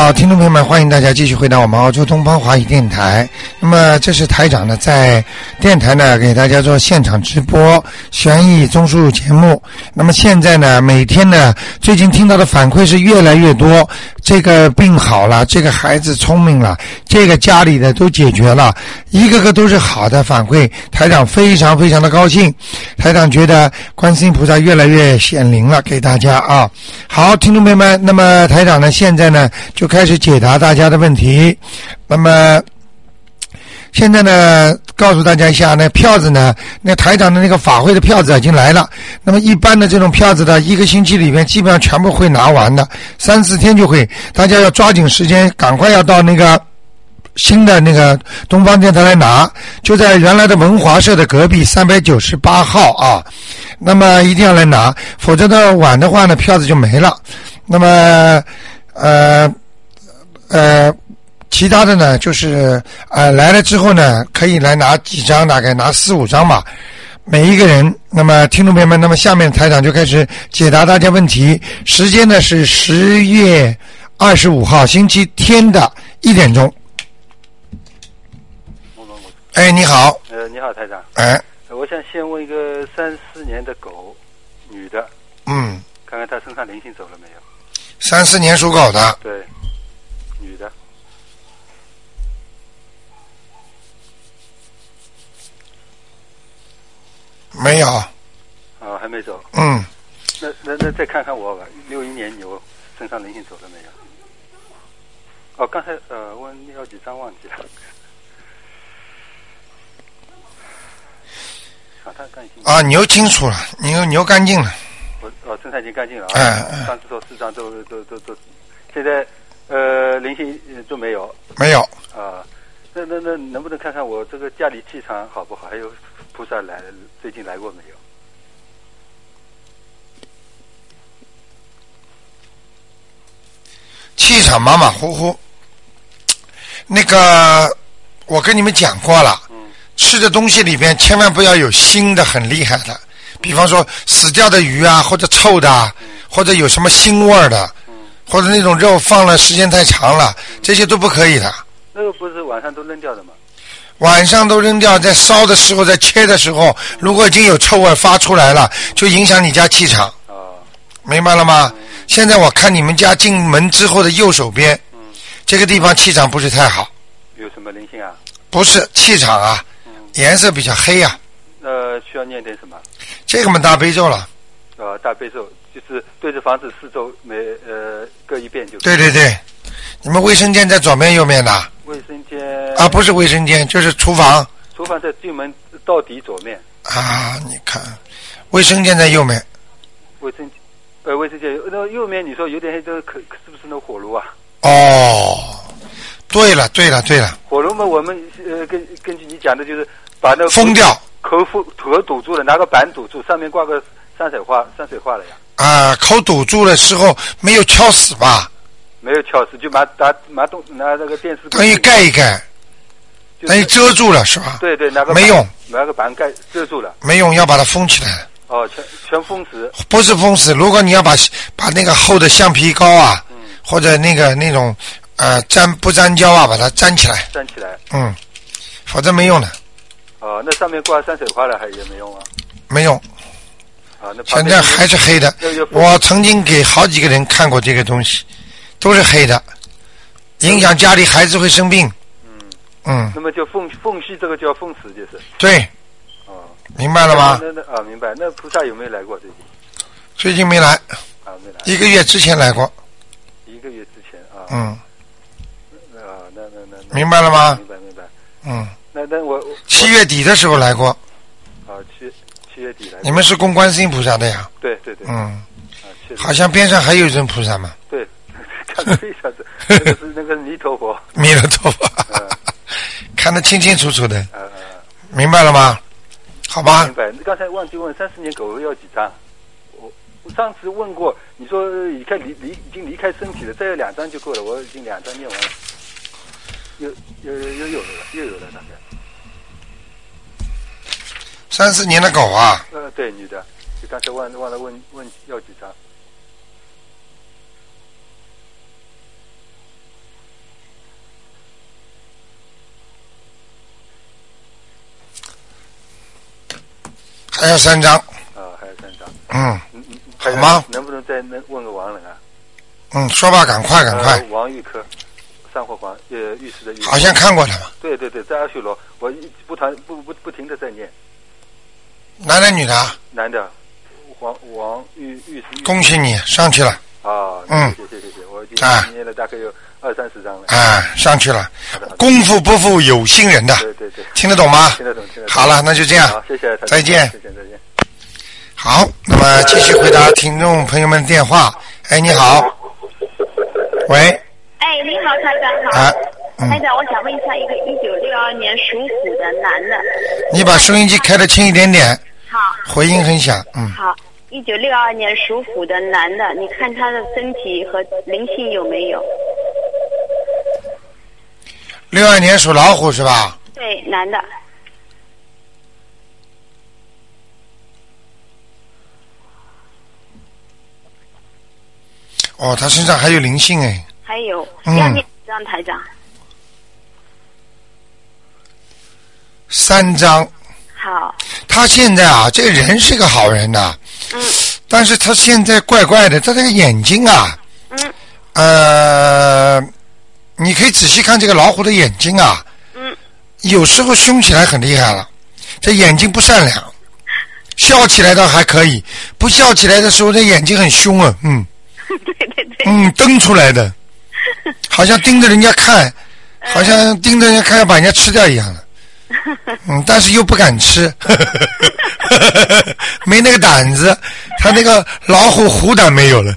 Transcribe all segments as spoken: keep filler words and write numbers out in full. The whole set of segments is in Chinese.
好，听众朋友们，欢迎大家继续回到我们澳洲东方华语电台。那么这是台长呢在电台呢给大家做现场直播悬疑综述节目。那么现在呢每天呢最近听到的反馈是越来越多，这个病好了，这个孩子聪明了，这个家里的都解决了，一个个都是好的反馈，台长非常非常的高兴。台长觉得观世音菩萨越来越显灵了给大家啊。好，听众朋友们，那么台长呢现在呢就开始解答大家的问题。那么现在呢告诉大家一下，那票子呢，那台长的那个法会的票子已经来了。那么一般的这种票子呢，一个星期里面基本上全部会拿完的，三四天就会，大家要抓紧时间，赶快要到那个新的那个东方电台来拿，就在原来的文华社的隔壁三百九十八号啊。那么一定要来拿，否则的晚的话呢票子就没了。那么呃呃其他的呢就是呃来了之后呢可以来拿几张，大概拿四五张吧每一个人。那么听众朋友们，那么下面台长就开始解答大家问题。时间呢是十月二十五号星期天的一点钟。哎，你好。 呃，你好，台长。 哎， 我想先问一个三四年的狗，女的。 嗯。 看看她身上灵性走了没有？ 三四年属狗的。 对，女的。 没有。 啊，还没走。 嗯。 那那那再看看我吧，六一年牛身上灵性走了没有？哦，刚才呃问要几张忘记了。 啊，牛清楚了，牛牛干净了。 我哦，身上已经干净了啊。 嗯嗯。 上次说四张都都都都，现在呃灵性都没有。 没有。 啊，那那那能不能看看我这个家里气场好不好？还有菩萨来最近来过没有？ 气场马马虎虎。那个我跟你们讲过了。嗯。吃的东西里边千万不要有腥的很厉害的，比方说死掉的鱼啊，或者臭的啊，或者有什么腥味的，或者那种肉放了时间太长了，这些都不可以的。 那个不是晚上都扔掉的吗？ 晚上都扔掉，在烧的时候，在切的时候，如果已经有臭味发出来了，就影响你家气场。明白了吗？现在我看你们家进门之后的右手边，这个地方气场不是太好。 有什么灵性啊？不是气场啊。颜色比较黑啊。 呃，需要念点什么？ 这个嘛，大悲咒了。 呃，大悲咒就是对着房子四周每呃各一遍就。 对对对，你们卫生间在左边右边的。 卫生间。 啊，不是卫生间，就是厨房。 厨房在进门到底左面。 啊，你看，卫生间在右面。 卫生呃卫生间那右面你说有点黑，这个可是不是那火炉啊？ 哦，对了对了对了。 火炉嘛，我们呃根根据你讲的就是。把那封掉， 口封口堵住了，拿个板堵住，上面挂个山水画，山水画了呀。 啊，口堵住的时候没有敲死吧？ 没有敲死，就把拿拿东拿那个电视。 等于盖一盖，等于遮住了是吧？ 对对，拿个没用， 拿个板盖遮住了。 没用，要把它封起来。 哦，全全封死。 不是封死，如果你要把把那个厚的橡皮膏啊，嗯、或者那个那种呃粘不粘胶啊，把它粘起来。 粘起来。 嗯，否则没用的。 哦，那上面挂山水画了还也没用啊？ 没用。 啊，那现在还是黑的。我曾经给好几个人看过这个东西，都是黑的，影响家里孩子会生病。 嗯嗯。 那么就缝缝隙这个叫缝死就是。 对。 哦。 明白了吗？ 那那啊，明白。那菩萨有没有来过最近？ 最近没来。 啊，没来。 一个月之前来过。 一个月之前啊。 嗯。 啊，那那那。 明白了吗？ 明白明白。 嗯。 那那我七月底的时候来过。 啊，七七月底来过。 你们是供观世音菩萨的呀？ 对对对。 嗯。 啊， 好像边上还有一尊菩萨嘛。 对，看得非常的，那个是那个弥陀佛。 弥陀佛。嗯、看得清清楚楚的。 呃。 明白了吗？好吧。 明白。刚才忘记问三十年狗要几张？我我上次问过，你说已开离离已经离开身体了，再有两张就够了。我已经两张念完了。又又又有了，又有了大概。 三四年的狗啊？ 呃，对，女的，就刚才忘忘了问问要几张？ 还要三张。 啊，还有三张。 嗯， 嗯嗯， 好吗？ 能不能再能问个亡人啊？ 嗯，说吧，赶快赶快。 呃、王玉科，上火黄，呃，玉石的玉。 好像看过他嘛。 对对对，在阿修罗，我一不谈不不不停的在念。 男的女的？ 男的，王王玉玉石。 恭喜你上去了。 啊， 嗯， 谢谢谢谢，我已经念了大概有二三十张了。 啊，上去了。功夫不负有心人的。 对对对。 听得懂吗？ 听得懂，听得懂。 好了，那就这样。 好，谢谢。 再见。 谢谢，再见。 好，那么继续回答听众朋友们的电话。哎，你好。喂。 哎，你好，台长好。 啊，嗯。 台长，我想问一下，一个一九六二年属虎的男的。 你把收音机开得轻一点点。 好。 回音很响，嗯。 好，一九六二年属虎的男的，你看他的身体和灵性有没有？ 六二年属老虎是吧？ 对，男的。 哦，他身上还有灵性哎。 还有， 嗯， 要念几张台长？ 三张。 好。 他现在啊，这个人是个好人呐、啊。 嗯。 但是他现在怪怪的，他这个眼睛啊。 嗯。 呃，你可以仔细看这个老虎的眼睛啊。 嗯。 有时候凶起来很厉害了，这眼睛不善良。笑起来倒还可以，不笑起来的时候，这眼睛很凶啊，嗯。 对对对。 嗯，瞪出来的，好像盯着人家看，好像盯着人家看要把人家吃掉一样的。嗯，但是又不敢吃，没那个胆子，他那个老虎虎胆没有了。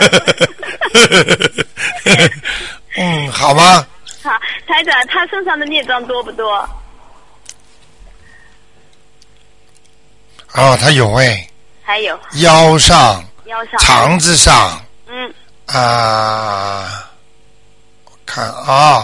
嗯，好吗？ 好，台长，他身上的孽障多不多？ 哦，他有哎。 还有。 腰上。 腰上。 肠子上。 嗯。 啊，我看啊。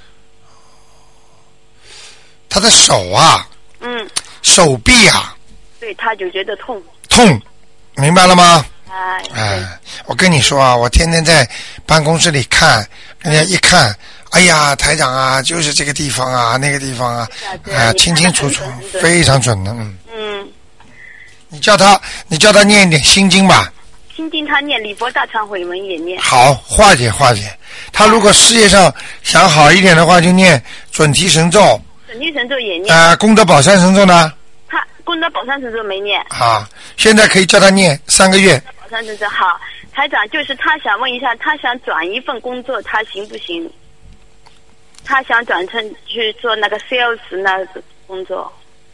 他的手啊， 嗯， 手臂啊， 对，他就觉得痛， 痛，明白了吗？ 哎， 哎，我跟你说啊，我天天在办公室里看，人家一看，哎呀，台长啊，就是这个地方啊，那个地方啊，啊，清清楚楚，非常准的，嗯。 嗯。 你叫他，你叫他念一点心经吧。 心经他念，礼佛大忏悔文也念。 好，化解化解。他如果事业上想好一点的话，就念准提神咒。 准提神咒也念。 啊、呃，功德宝山神咒呢？ 他功德宝山神咒没念。 啊，现在可以叫他念三个月。 宝山神咒好，台长就是他想问一下，他想转一份工作，他行不行？他想转成去做那个 sales 那个工作。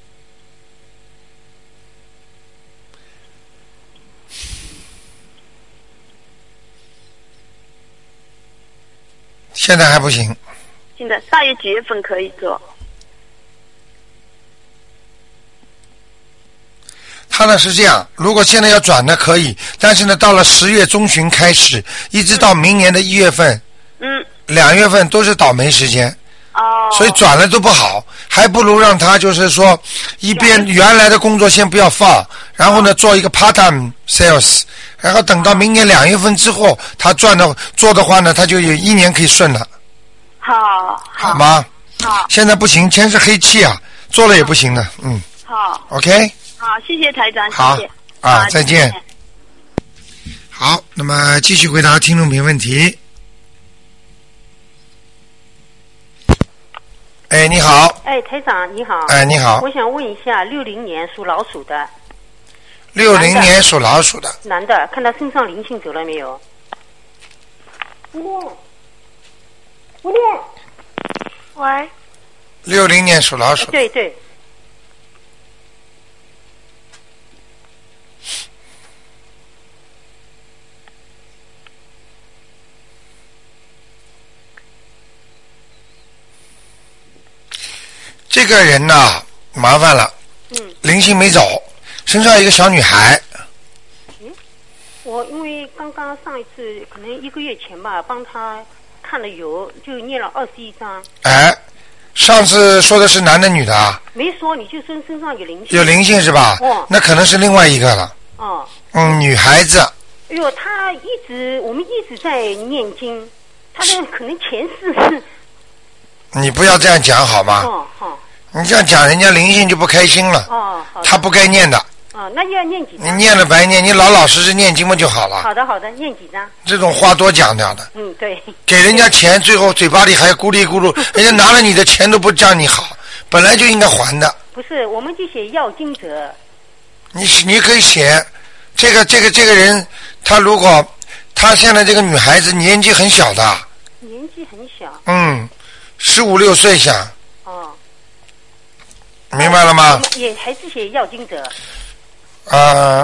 现在还不行。 现在大约几月份可以做？ 他呢是这样，如果现在要转呢可以，但是呢到了十月中旬开始，一直到明年的一月份， 嗯， 两月份都是倒霉时间。 哦。 所以转了都不好，还不如让他就是说一边原来的工作先不要放，然后呢做一个 part time sales， 然后等到明年两月份之后，他赚的做的话呢，他就有一年可以顺了。 好。 好吗？ 好。 现在不行，全是黑气啊，做了也不行的，嗯。 好。 OK。 好，谢谢台长， 好谢谢。 啊，再见。好，那么继续回答听众朋友问题。哎，你好。 哎，台长你好。 哎，你好。 我想问一下，六零年属老鼠的。 六零年属老鼠的。 男的，看他身上灵性走了没有？不念，不念。 喂。 六零年属老鼠。 对对。 这个人呐，麻烦了。 嗯。 灵性没走，身上有一个小女孩。 嗯，我因为刚刚上一次可能一个月前吧，帮他看了油，就念了二十一章。 哎，上次说的是男的女的啊？ 没说，你就说身上有灵性。 有灵性是吧？ 哦。 那可能是另外一个了。 哦。 嗯，女孩子。 哎呦，他一直我们一直在念经，他的可能前世是。 你不要这样讲好吗？ 哦，好。 你这样讲，人家灵性就不开心了。 哦，好。 他不该念的。 哦。 啊，那就要念几张？ 你念了白念，你老老实实念经嘛就好了。 好的好的，念几张？ 这种话多讲掉的。 嗯，对。 给人家钱，最后嘴巴里还咕哩咕噜，人家拿了你的钱都不叫你好，本来就应该还的。 不是，我们就写要经者。 你你可以写，这个这个这个人，他如果他现在这个女孩子年纪很小的。 年纪很小。 嗯，十五六岁想。 哦。 明白了吗？ 也还是写要经者。 呃，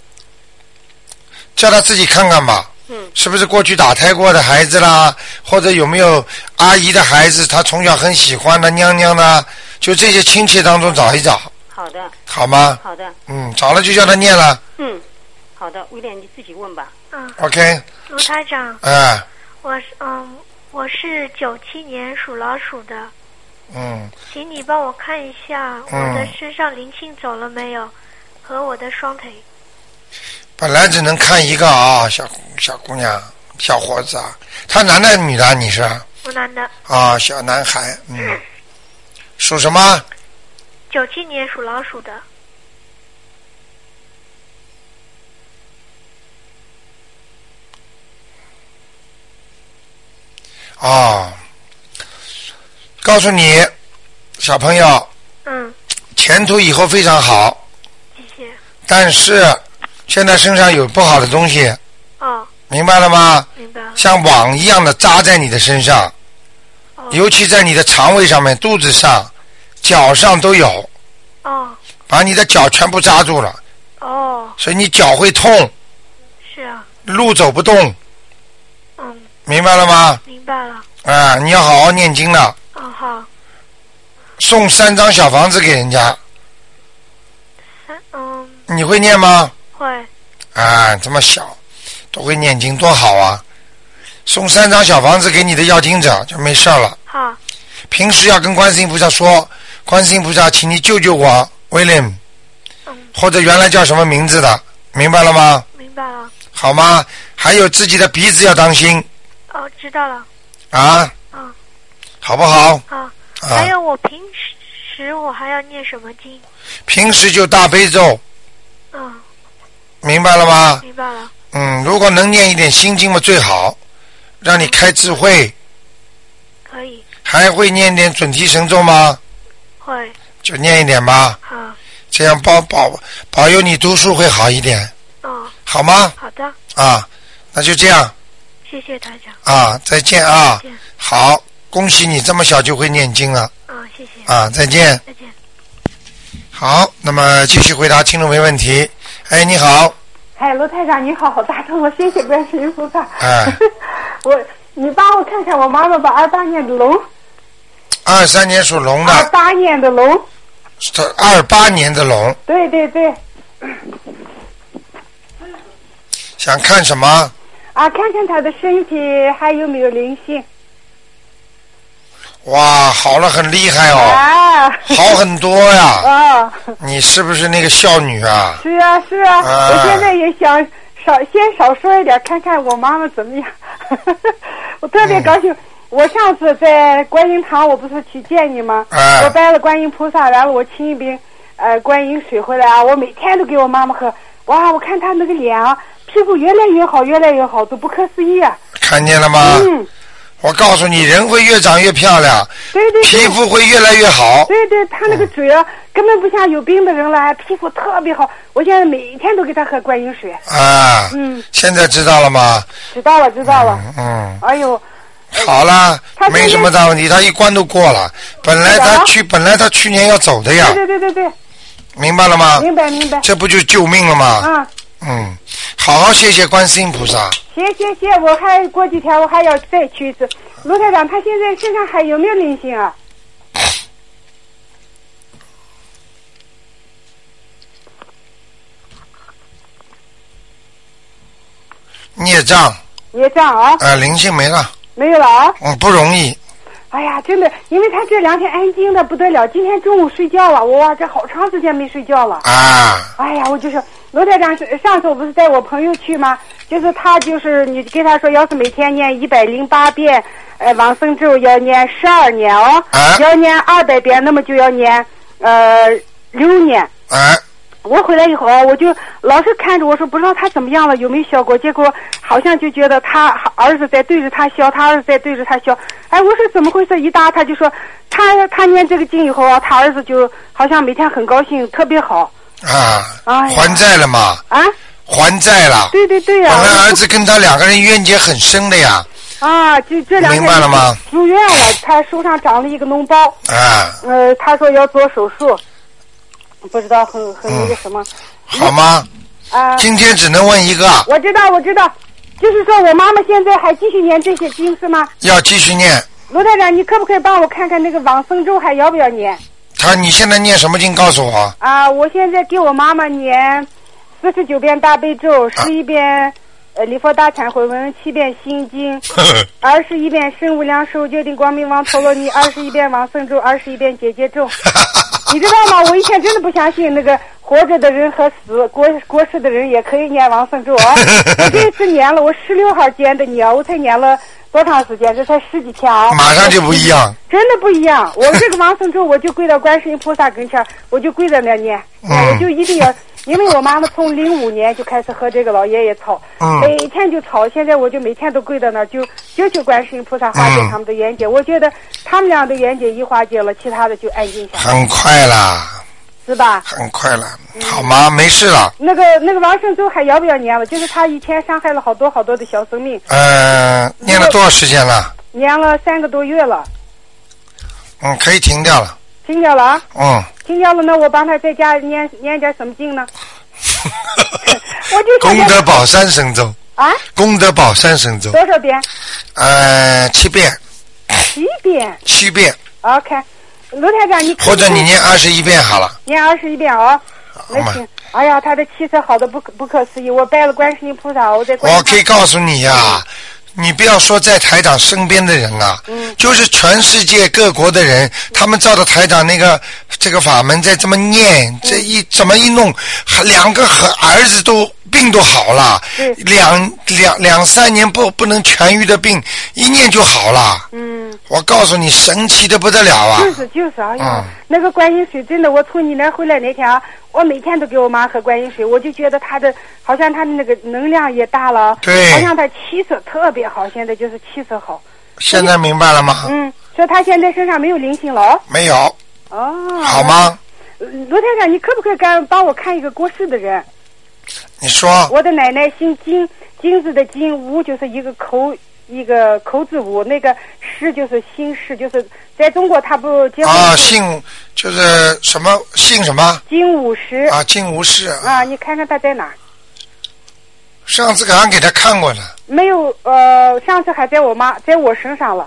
叫他自己看看吧。 嗯。 是不是过去打胎过的孩子啦？或者有没有阿姨的孩子，他从小很喜欢的娘娘呢？就这些亲戚当中找一找。 好的。 好吗？ 好的。 嗯，找了就叫他念了。 嗯，好的，威廉你自己问吧。 嗯。 OK。 卢台长。 哎。 我是嗯，我是九七年属老鼠的。 嗯。 请你帮我看一下我的身上灵性走了没有，嗯、和我的双腿。 本来只能看一个啊，小小姑娘、小伙子啊，他男的女的？你是？ 我男的。 啊，小男孩，嗯。嗯属什么？ 九七年属老鼠的。 哦，告诉你，小朋友。 嗯。 前途以后非常好。 谢谢。 但是现在身上有不好的东西。 哦。 明白了吗？ 明白了。 像网一样的扎在你的身上。哦。尤其在你的肠胃上面、肚子上、脚上都有。 哦。 把你的脚全部扎住了。 哦。 所以你脚会痛。 是啊。 路走不动。 嗯。 明白了吗？ 明白了。 啊，你要好好念经了。 哦，好。 送三张小房子给人家。 三嗯。 你会念吗？ 会。 啊，这么小都会念经，多好啊！送三张小房子给你的要经者就没事了。 好。 平时要跟观世音菩萨说，观世音菩萨，请你救救我 ，William。嗯。或者原来叫什么名字的，明白了吗？ 明白了。 好吗？还有自己的鼻子要当心。 哦，知道了。 啊。 嗯。 好不好？ 好。啊。还有我平时我还要念什么经？ 平时就大悲咒。 嗯。 明白了吗？ 明白了。 嗯，如果能念一点心经嘛最好，让你开智慧。 可以。 还会念点准提神咒吗？ 会。 就念一点吧。 好。 这样保保保佑你读书会好一点。 哦。 好吗？ 好的。 啊，那就这样。 谢谢台长。 啊，再见啊。 再见。 好，恭喜你这么小就会念经了。 啊，谢谢。 啊，再见。 再见。 好，那么继续回答听众没问题。哎，你好。 哎，罗台长你好，好打通了，谢谢观世音菩萨。 哎。 我，你帮我看看我妈妈吧，二八年的龙。 二三年属龙的。 二八年的龙。 二八年的龙。 对对对。 想看什么？ 啊，看看她的身体还有没有灵性。 哇，好了，很厉害哦。 啊。 好很多呀。 啊。 你是不是那个孝女啊？ 是啊是啊， 啊我现在也想少先少说一点，看看我妈妈怎么样。我特别高兴。嗯，我上次在观音堂，我不是去见你吗？ 啊。 我拜了观音菩萨，然后我请一瓶呃观音水回来啊，我每天都给我妈妈喝。哇，我看她那个脸啊，皮肤越来越好，越来越好，都不可思议啊！ 看见了吗？ 嗯。 我告诉你，人会越长越漂亮， 对对对， 皮肤会越来越好。 对对，他那个嘴啊，嗯，根本不像有病的人了，皮肤特别好。我现在每天都给他喝观音水。 啊。 嗯。 现在知道了吗？ 知道了，知道了。 嗯。嗯哎呦。 好了，没什么大问题，他一关都过了。本来他去，本来他去年要走的呀。 对对对对对。 明白了吗？ 明白明白。 这不就救命了吗？ 啊。 嗯，好好谢谢观世音菩萨。 谢谢谢，我还过几天我还要再去一次。卢台长，他现在身上还有没有灵性啊？ 孽障。 孽障啊。 呃，灵性没了。 没有了啊。 嗯，不容易。 哎呀，真的，因为他这两天安静的不得了，今天中午睡觉了，哇，这好长时间没睡觉了。 啊。 哎呀，我就说，罗台长，上次我不是带我朋友去吗？就是他就是你给他说，要是每天念一百零八遍，呃，往生咒要念十二年哦， 啊、 要念二百遍，那么就要念呃六年。 啊。 我回来以后啊，我就老是看着，我说不知道他怎么样了，有没有效果？结果好像就觉得他儿子在对着他笑，他儿子在对着他笑。哎，我说怎么回事？一打他就说他他念这个经以后啊，他儿子就好像每天很高兴，特别好。 啊， 哎、 还债了嘛？ 啊， 还债了。 对对对呀、啊。 本来儿子跟他两个人冤结很深的呀。 啊，就这两天明白了吗？ 住院了，他手上长了一个脓包。 啊。 呃，他说要做手术，不知道很很那个什么。 嗯、好吗？ 啊。 今天只能问一个。 我知道，我知道，就是说我妈妈现在还继续念这些经是吗？ 要继续念。 卢台长，你可不可以帮我看看那个往生咒还要不要念？ 他，你现在念什么经？告诉我。 啊，我现在给我妈妈念四十九遍大悲咒，十一遍。呃，礼佛大忏悔文，七遍心经，二十一遍圣无量寿决定光明王陀罗尼，二十一遍往生咒，二十一遍解结咒。你知道吗？我以前真的不相信那个活着的人和死过过世的人也可以念往生咒啊！我这次念了，我十六号见的你啊，我才念了多长时间？这才十几天啊！ 马上就不一样， 真的不一样。我这个往生咒，我就跪到观世音菩萨跟前，我就跪在那念， 嗯、 我就一定要。因为我妈妈从零五年就开始和这个老爷爷吵， 嗯、 每天就吵，现在我就每天都跪在那儿，就就求观世音菩萨化解他们的冤结。嗯、我觉得他们俩的冤结一化解了，其他的就安静下来。 很快啦， 是吧？ 很快了，好吗？嗯、没事了。 那个那个往生咒还要不要念了？就是他以前伤害了好多好多的小生命。 呃，念了多少时间了？ 念了三个多月了。 嗯，可以停掉了。 停掉了啊？ 嗯。 停掉了，那我帮他在家念念点什么经呢？我就功德宝山神咒。 啊？ 功德宝山神咒。 多少遍？ 呃，七遍。 七遍。 七遍。 OK， 卢台长，你或者你念二十一遍好了。 念二十一遍哦。那行。哎呀，他的气色好的不可不可思议，我拜了观世音菩萨，我在观。 我可以告诉你呀、啊。你不要说在台长身边的人啊， 嗯、 就是全世界各国的人，他们照着台长那个这个法门在这么念，嗯、这一怎么一弄，两个和儿子都病都好了，两两两三年不不能痊愈的病，一念就好了。 嗯， 我告诉你，神奇的不得了啊！ 就是就是，哎呀， 嗯、 那个观音水真的，我从你那回来那天啊，我每天都给我妈喝观音水，我就觉得她的好像她的那个能量也大了， 对， 好像她气色特别好，现在就是气色好。 现在明白了吗？ 嗯，说她现在身上没有灵性了。 没有。 哦。 好吗？ 卢台长，你可不可以干帮我看一个过世的人？ 你说。 我的奶奶姓金，金字的金，吴就是一个口一个口字吴，那个氏就是姓氏，就是在中国他不结婚。 啊，姓就是什么姓什么？ 金武氏。 啊，金武氏。 啊，你看看他在哪？ 上次刚刚给他看过了。 没有，呃，上次还在我妈在我身上了。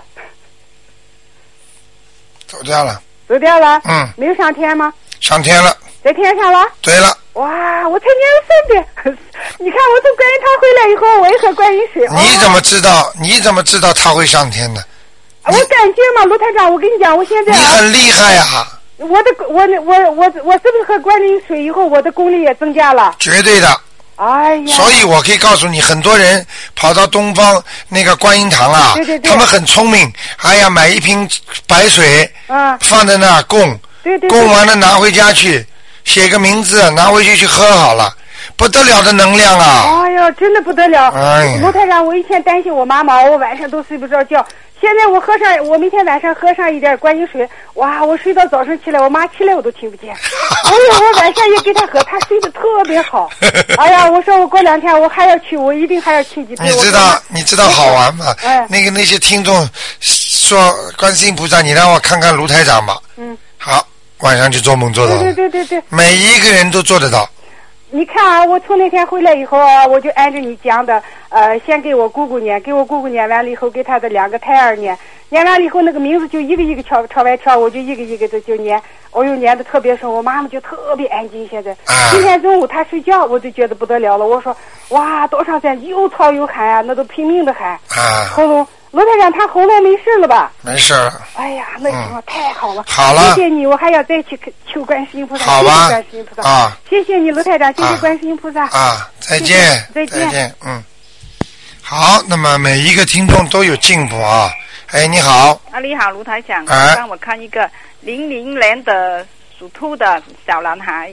走掉了。 走掉了。 嗯。 没有上天吗？ 上天了。 在天上了。 对了。 哇，我才念了三遍。你看，我从观音堂回来以后，我也喝观音水。 你怎么知道？你怎么知道他会上天呢？ 我感觉嘛，卢台长，我跟你讲，我现在、啊、 你很厉害呀、啊！ 我的我我我我是不是喝观音水以后，我的功力也增加了？ 绝对的。 哎呀！ 所以我可以告诉你，很多人跑到东方那个观音堂啊， 对对对， 他们很聪明。哎呀，买一瓶白水， 嗯， 放在那儿供， 对对对， 供完了拿回家去，写个名字，拿回去去喝好了。不得了的能量啊！ 哎呀，真的不得了！ 哎， 卢台长，我以前担心我妈妈，我晚上都睡不着觉。现在我喝上，我每天晚上喝上一点观音水，哇，我睡到早上起来，我妈起来我都听不见。哎呀，我晚上也给她喝，她睡得特别好。哎呀，我说我过两天我还要去，我一定还要去几次。 你知道你知道好玩吗？ 哎， 那个那些听众说观世音菩萨，你让我看看卢台长吧。 嗯。 好，晚上就做梦做到。 对对对对对。 每一个人都做得到。 你看啊，我从那天回来以后啊，我就按着你讲的，呃，先给我姑姑念，给我姑姑念完了以后，给她的两个胎儿念，念完了以后，那个名字就一个一个朝朝外跳，我就一个一个的就念，我又念的特别深，我妈妈就特别安静。现在、啊、今天中午她睡觉，我就觉得不得了了，我说哇，多长时间又吵又喊啊，那都拼命的喊， 啊， 喉咙。罗台长，他喉咙没事了吧？ 没事。 哎呀，那什么、嗯、太好了！ 好了， 谢谢你，我还要再去求观世音菩萨。 好吧， 谢谢观世音菩萨啊！ 谢谢你，罗台长，谢谢观世音菩萨。 啊，啊再见， 再见， 再见，嗯。好，那么每一个听众都有进步啊！哎，你好。 啊，你好，卢台长， 啊、 帮我看一个零零年的属兔的小男孩，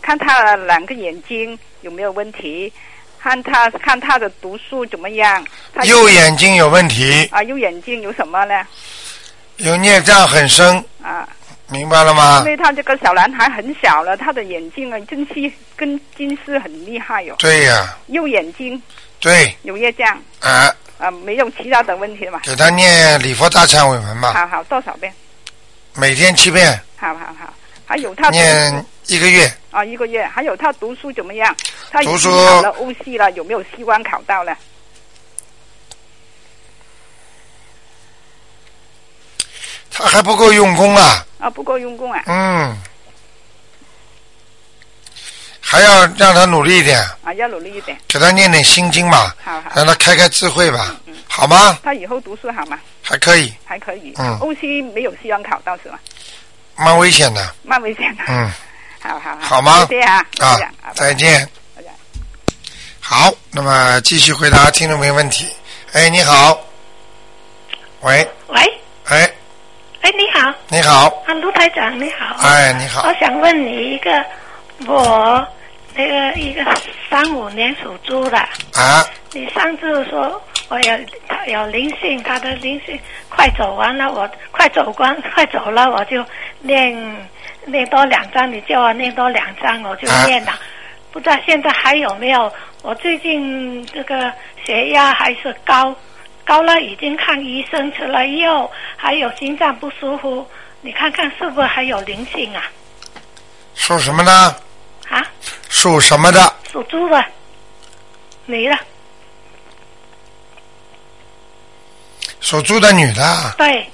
看他两个眼睛有没有问题，看他看他的读书怎么样。他右眼睛有问题。 啊，右眼睛有什么呢？ 有孽障很深。 啊。 明白了吗？ 因为他这个小男孩很小了，他的眼睛啊，近视跟近视很厉害哟、哦。 对呀、啊。 右眼睛。 对。 有业障。 啊。 啊，没有其他的问题了嘛？ 给他念礼佛大忏悔文吧。 好好，多少遍？ 每天七遍。 好好好，还有他念一个月。 啊，一个月。还有他读书怎么样？他已经读书考了欧系了，有没有希望考到呢？ 他还不够用功啊！ 啊，不够用功啊！ 嗯，还要让他努力一点。 啊，要努力一点。 给他念点心经嘛， 好好， 让他开开智慧吧， 嗯嗯、 好吗？ 他以后读书好吗？ 还可以。 还可以。 嗯。 欧系没有希望考到是吗？ 蛮危险的。 蛮危险的。 嗯。 好好好。 好吗？ 谢谢啊。 啊，再见。好，那么继续回答听众朋友问题。哎，你好。喂。 喂。 哎。 哎，你好。 你好。 啊，卢台长，你好。 哎，你好。 我想问你一个，我那个一个三五年属猪的。 啊。 你上次说我有他有灵性，他的灵性快走完了，我快走完快走了，我就念念多两张，你叫我念多两张，我就念了。啊、不知道现在还有没有？我最近这个血压还是高。高了已经看医生，吃了药，还有心脏不舒服，你看看是不是还有灵性啊？ 属什么呢？ 啊？ 属什么的？ 属猪的，女的。 属猪的女的。 对。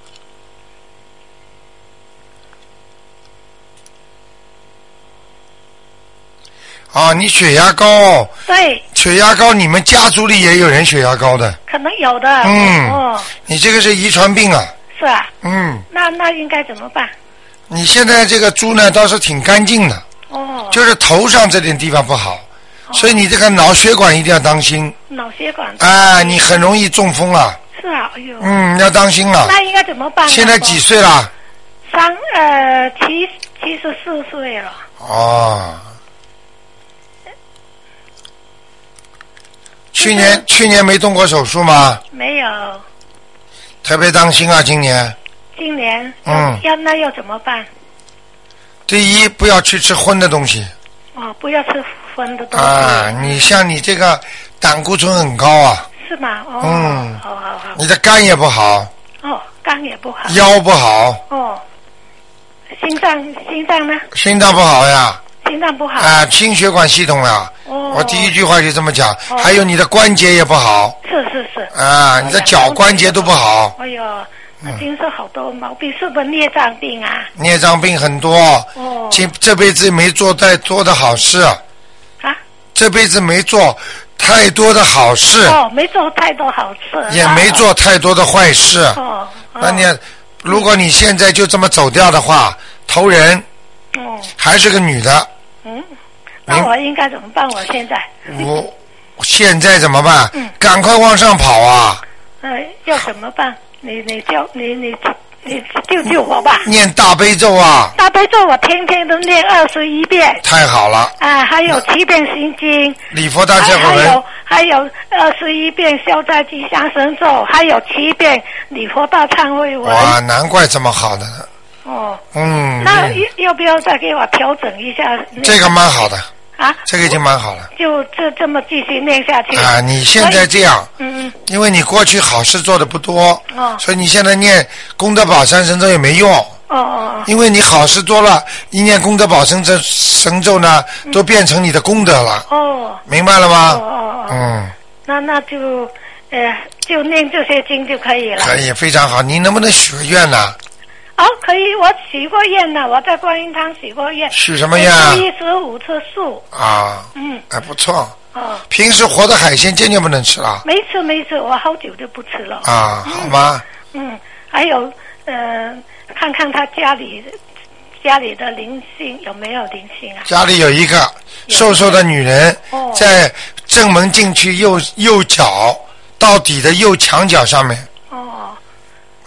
哦，你血压高。 对。 血压高，你们家族里也有人血压高的。 可能有的。 嗯。 哦。 你这个是遗传病啊。 是啊。 嗯。 那那应该怎么办？ 你现在这个猪呢，倒是挺干净的。 哦。 就是头上这点地方不好，哦、所以你这个脑血管一定要当心。 脑血管。 啊，你很容易中风啊。 是啊，哎呦。 嗯，要当心了。 那应该怎么办？ 现在几岁了？ 三呃七七十四岁了。 哦。去年去年没动过手术吗？ 没有。 特别当心啊，今年。 今年。 嗯。 要那要怎么办？ 第一，不要去吃荤的东西。 哦，不要吃荤的东西。 啊，你像你这个胆固醇很高啊。 是吗？哦。 嗯。 好好好。 你的肝也不好。 哦，肝也不好。 腰不好。 哦。心脏心脏呢？ 心脏不好呀。 心脏不好啊，心血管系统呀。 哦。 我第一句话就这么讲， 哦、 还有你的关节也不好。 是是是。 啊，你的脚关节都不好。 哎呦，那听说好多毛病，是不是孽障病啊？ 孽障病很多。 哦。 这这辈子没做太多的好事。啊。这辈子没做太多的好事。 哦，没做太多好事。 也没做太多的坏事。 哦。哦那你，如果你现在就这么走掉的话，投人。 哦。 还是个女的。 嗯。那我应该怎么办？我现在。 我现在怎么办？ 嗯。 赶快往上跑啊！ 呃，要怎么办？你你教你你你救救我吧！ 念大悲咒啊！ 大悲咒我天天都念二十一遍。 太好了。 啊，还有七遍心经。 礼佛大忏悔文。 还有还有二十一遍消灾吉祥神咒，还有七遍礼佛大忏悔文。 哇，难怪这么好的。 哦。 嗯。 那要要不要再给我调整一下？ 这个蛮好的。 啊， 这个已经蛮好了。 就这这么继续念下去。 啊，你现在这样， 嗯嗯， 因为你过去好事做的不多， 哦， 所以你现在念功德宝山神咒也没用。 哦哦。 因为你好事多了，一念功德宝山神神咒呢，嗯、都变成你的功德了。 哦。 明白了吗？ 哦哦哦。 嗯。 那那就呃就念这些经就可以了。 可以，非常好。你能不能许个愿呢？ 哦，可以，我许过愿了，我在观音堂许过愿。 许什么愿啊？ 一十五次素。 啊。 嗯。 还不错。 哦。 平时活的海鲜坚决不能吃了。 没吃没吃，我好久就不吃了。 啊，好吗？ 嗯，还有呃，看看他家里家里的灵性有没有灵性啊？ 家里有一个瘦瘦的女人， 哦、 在正门进去右右脚到底的右墙角上面。 哦。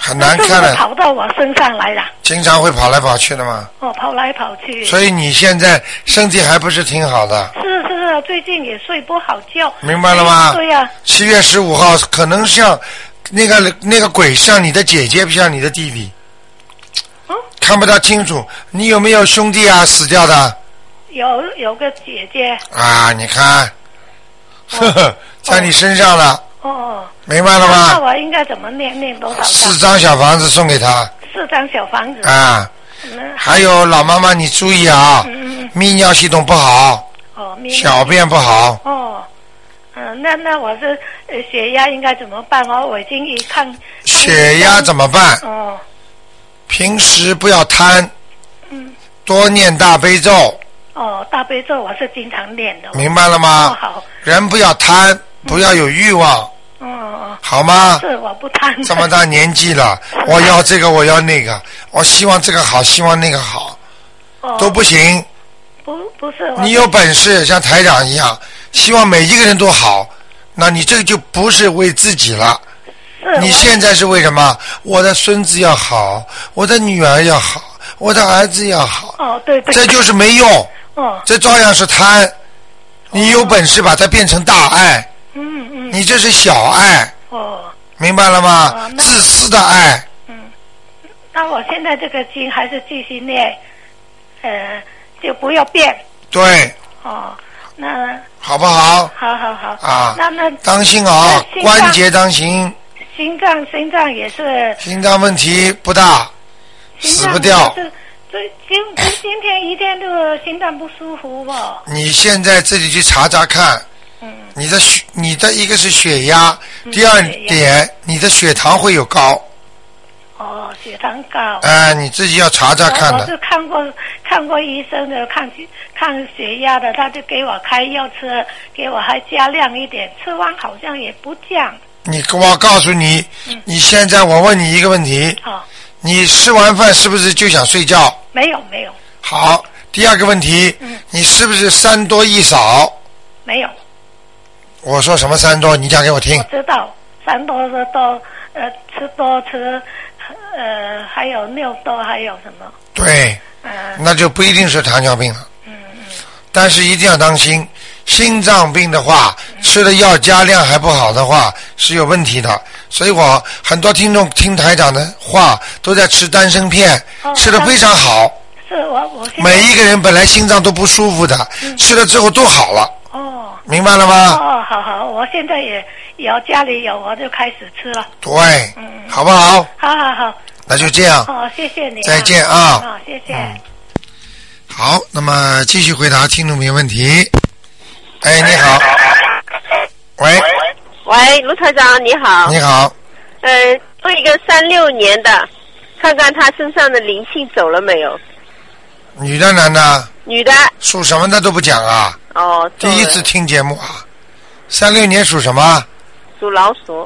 很难看的。 是不是跑到我身上来了？ 经常会跑来跑去的嘛。 哦，跑来跑去。 所以你现在身体还不是挺好的。 是是啊，最近也睡不好觉。 明白了吗？ 对呀、啊。 七月十五号可能像那个那个鬼像你的姐姐，不像你的弟弟。 嗯。 看不大清楚，你有没有兄弟啊？死掉的？ 有有个姐姐。 啊，你看，呵呵，在你身上了。 哦。 明白了吗？ 那我应该怎么念念多少张？ 四张小房子送给他。 四张小房子。 啊。还有老妈妈，你注意啊， 嗯嗯、 泌尿系统不好。 哦， 小便不好。 哦。嗯，那那我是呃血压应该怎么办哦？我已经一看。 血压怎么办？ 哦。 平时不要贪。 嗯。 多念大悲咒。 哦，大悲咒我是经常念的。 明白了吗？ 哦，好。 人不要贪，不要有欲望。 嗯哦。 好吗？ 是，我不贪。 这么大年纪了，我要这个，我要那个，我希望这个好，希望那个好， 哦、 都不行。 不，不是。 你有本事像台长一样，希望每一个人都好，那你这个就不是为自己了。 是。 你现在是为什么？我的孙子要好，我的女儿要好，我的儿子要好。 哦，对对。 这就是没用。 哦。 这照样是贪。你有本事把它变成大爱。 嗯嗯。 你这是小爱。 哦。 明白了吗？ 哦、 自私的爱。 嗯。那我现在这个经还是继续念，呃，就不要变。 对。 哦，那。 好不好？ 好好好。 啊。 那那。 当心啊，关节当心。 心脏心脏也是。 心脏问题不大，死不掉。 是，这今今天一天都心脏不舒服吧？ 你现在自己去查查看。 嗯。 你的血，你的一个是血压，嗯、第二点，你的血糖会有高。 哦，血糖高。 哎、呃，你自己要查查看的。 我是看过看过医生的，看看血压的，他就给我开药吃，给我还加量一点，吃完好像也不降。 你我告诉你，嗯、你现在我问你一个问题。 好。 你吃完饭是不是就想睡觉？ 没有没有。 好，第二个问题， 嗯、 你是不是三多一少？ 没有。 我说什么三多？你讲给我听。 我知道，三多是多，呃，吃多吃，呃，还有六多，还有什么？ 对。 嗯、呃。 那就不一定是糖尿病了。 嗯嗯。 但是一定要当心，心脏病的话， 嗯、 吃的药加量还不好的话是有问题的。所以我很多听众听台长的话都在吃丹参片， 哦、 吃的非常好。 是我我。 每一个人本来心脏都不舒服的，嗯、吃了之后都好了。 哦。 明白了吗？ 哦，好好，我现在也有家里有，我就开始吃了。 对， 嗯， 好不好？ 好好好。 那就这样。 哦，谢谢你、啊。 再见啊！ 好、哦，谢谢、嗯。 好，那么继续回答听众朋友问题。哎，你好。喂。 喂，卢台长，你好。 你好。 呃，做一个三六年的，看看他身上的灵性走了没有？ 女的，男的？ 女的。 属什么的都不讲啊？ 哦， 第一次听节目啊。三六年属什么？ 属老鼠。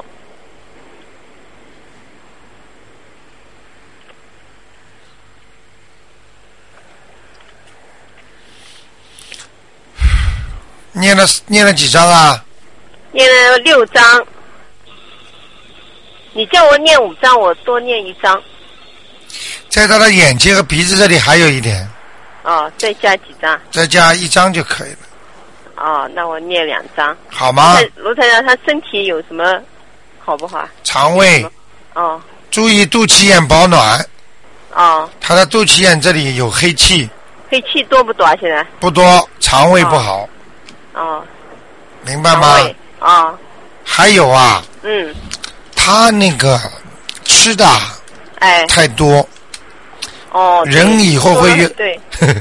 念了念了几张啊？ 念了六张。你叫我念五张，我多念一张。 在他的眼睛和鼻子这里还有一点。 哦，再加几张？ 再加一张就可以了。 哦，那我念两张。 好吗？ 卢台长，他身体有什么好不好？ 肠胃。 哦。 注意肚脐眼保暖。 哦。 他的肚脐眼这里有黑气。 黑气多不多？现在？ 不多，肠胃不好。 哦。 明白吗？ 啊、哦。 还有啊。 嗯。 他那个吃的。 哎。 太多。 哦。 人以后会越。 对。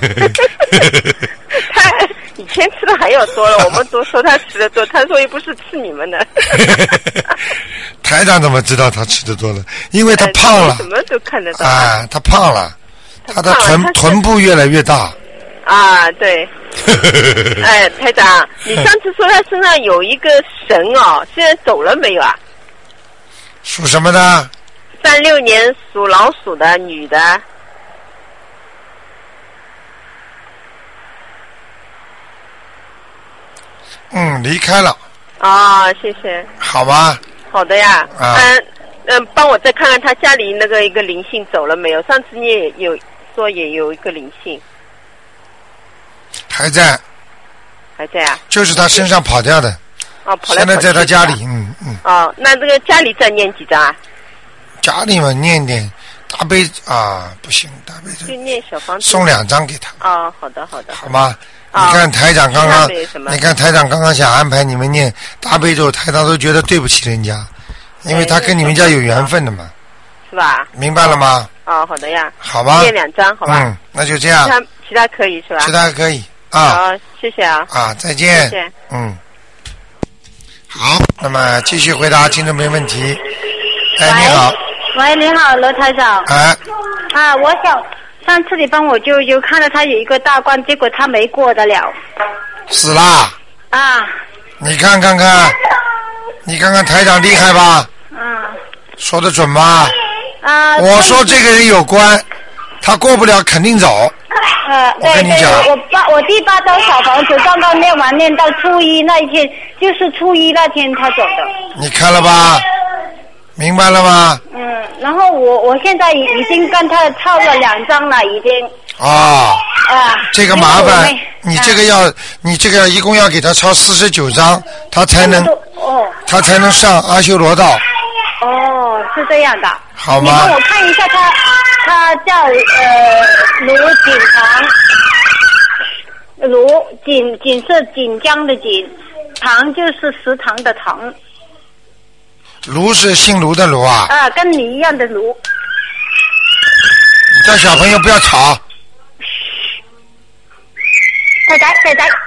他以前吃的还要多了，我们都说他吃的多，他说又不是吃你们的。 台长怎么知道他吃的多了？因为他胖了。 什么都看得到。 啊，他胖了，他的臀臀部越来越大。 啊，对。哎，台长，你上次说他身上有一个神哦，现在走了没有啊？ 属什么的？ 三六年属老鼠的女的。 嗯，离开了。 啊、哦，谢谢。 好吧。 好的呀。 啊。 嗯， 嗯，帮我再看看他家里那个一个灵性走了没有？上次你也有说也有一个灵性， 还在， 还在啊？ 就是他身上跑掉的。 哦，跑来跑去。 现在在他家里，嗯嗯。 哦，那这个家里再念几张啊？ 家里嘛，念点大悲啊，不行，大悲咒。 就念小房子。 送两张给他。 哦，好的好的。 好吗？ 哦、 你看台长刚刚， 你看台长刚刚想安排你们念大悲咒，台长都觉得对不起人家，因为他跟你们家有缘分的嘛。 是吧？ 明白了吗？ 哦，好的呀。 好吧。 念两张，好吧。 嗯，那就这样。 其他其他可以是吧？ 其他可以啊。 好，谢谢啊。 啊，再见。 谢谢。 嗯。好，那么继续回答听众没问题。哎，你好。 喂，你好，罗台长。 哎。 啊，我想上次你帮我舅舅看了他有一个大关，结果他没过得了。 死啦。 啊。 你看看看，你看看台长厉害吧？ 嗯。 说得准吧？ 啊。 我说这个人有关，他过不了肯定走。 呃， 我跟你讲， 我八我第八张小房子刚刚念完，念到初一那一天，就是初一那天他走的。 你看了吧？明白了吗？ 嗯，然后我我现在已已经跟他抄了两张了，已经。 哦。 啊。 这个麻烦，你这个要，你这个一共要给他抄四十九张，他才能， 哦， 他才能上阿修罗道。 哦，是这样的。 好吗？ 你帮我看一下他，他叫呃卢锦堂，卢锦锦是锦江的锦，堂就是食堂的堂。 卢是姓卢的卢啊。 啊，跟你一样的卢。 你叫小朋友不要吵。 仔仔仔仔。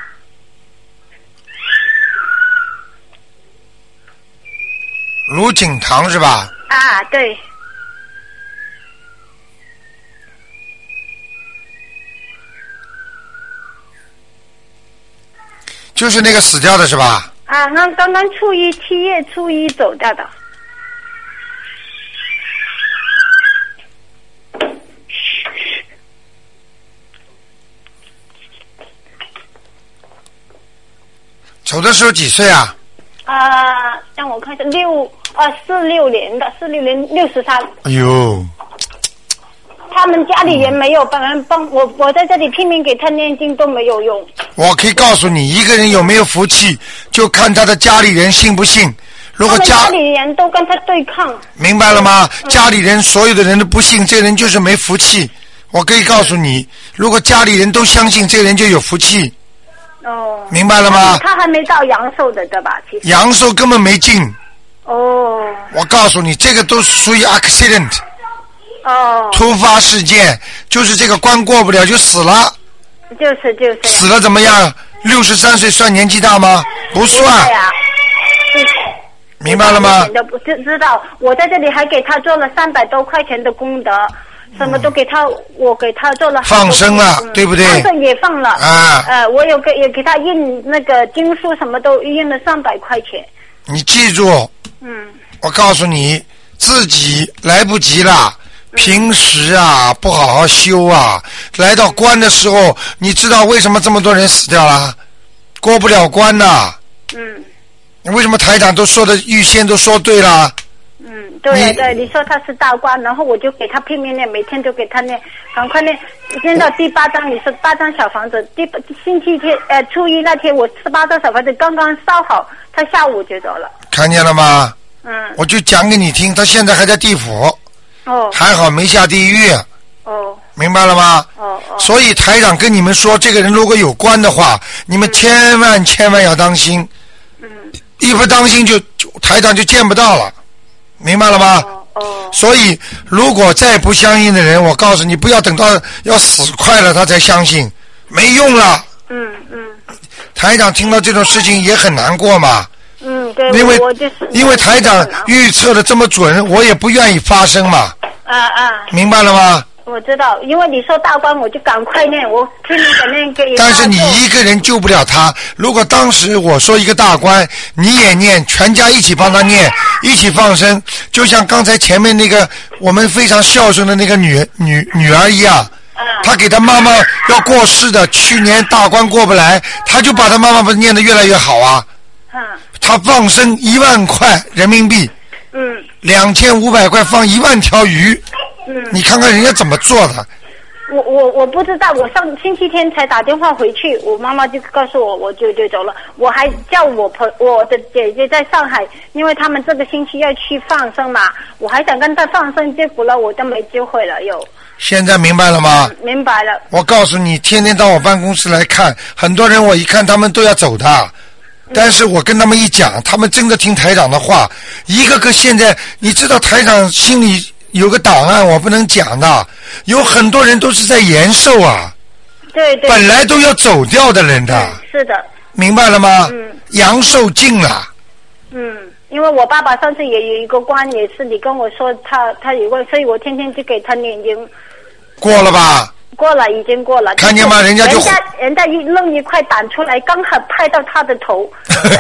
卢锦堂是吧？ 啊，对。 就是那个死掉的是吧？ 啊，刚刚刚初一七月初一走掉的。 走的时候几岁啊？ 啊，让我看一下，六啊四六年的，四六年六十三。 哎呦！ 他们家里人没有帮人帮我，我在这里拼命给他念经都没有用。 我可以告诉你，一个人有没有福气，就看他的家里人信不信。如果家, 家里人都跟他对抗， 明白了吗？ 嗯、 家里人所有的人都不信，这个人就是没福气。我可以告诉你，如果家里人都相信，这个人就有福气。 哦， 明白了吗？ 他还没到阳寿的，对吧？其实阳寿根本没进。 哦。 我告诉你，这个都属于 accident。 哦。 突发事件，就是这个关过不了就死了。 就是就是。 死了怎么样？六十三岁算年纪大吗？不算。 对呀。 明白了吗？ 都不知知道，我在这里还给他做了三百多块钱的功德。什么都给他，嗯、我给他做了放生了，嗯、对不对？ 放生也放了啊。 呃，我有给也给他印那个经书，什么都印了三百块钱。 你记住， 嗯， 我告诉你，自己来不及了。平时啊，不好好修啊，来到关的时候，你知道为什么这么多人死掉了？过不了关呐。 嗯。 为什么台长都说的预先都说对了？ 嗯，对对，你说他是大官，然后我就给他拼命念，每天都给他念，赶快念，念到第八章，你说八张小房子，第星期天呃初一那天我十八张小房子刚刚烧好，他下午就走了。 看见了吗？ 嗯。 我就讲给你听，他现在还在地府。 哦。 还好没下地狱。 哦。 明白了吗？ 哦哦。 所以台长跟你们说，这个人如果有关的话，你们千万千万要当心。 嗯。 一不当心就台长就见不到了。明白了吗？ 哦哦。 所以，如果再不相信的人，我告诉你，不要等到要死快了他才相信，没用了。 嗯嗯。 台长听到这种事情也很难过嘛。 嗯，对。 因为我就是因为台长预测的这么准，我也不愿意发生嘛。 啊啊。 明白了吗？ 我知道，因为你说大官，我就赶快念，我拼命的念给。 但是你一个人救不了他。如果当时我说一个大官，你也念，全家一起帮他念，一起放生，就像刚才前面那个我们非常孝顺的那个女女女儿一样，他给他妈妈要过世的，去年大关过不来，他就把他妈妈不念得越来越好啊。他放生一万块人民币。 嗯。 两千五百块放一万条鱼， 嗯， 你看看人家怎么做的。 我我我不知道，我上星期天才打电话回去，我妈妈就告诉我，我就就走了。我还叫我朋我的姐姐在上海，因为他们这个星期要去放生嘛，我还想跟她放生，结果了我都没机会了又。 现在明白了吗？ 嗯、明白了。 我告诉你，天天到我办公室来看，很多人我一看他们都要走的，但是我跟他们一讲，他们真的听台长的话，一个个现在你知道台长心里有个档案我不能讲的，有很多人都是在延寿啊， 对对， 本来都要走掉的人的， 嗯、是的， 明白了吗？ 嗯， 阳寿尽了。 嗯，因为我爸爸上次也有一个关，也是你跟我说他他有个，所以我天天就给他念经。 过了吧？ 过了，已经过了。 看见吗？人家就人家人家一扔一块胆出来，刚好拍到他的头，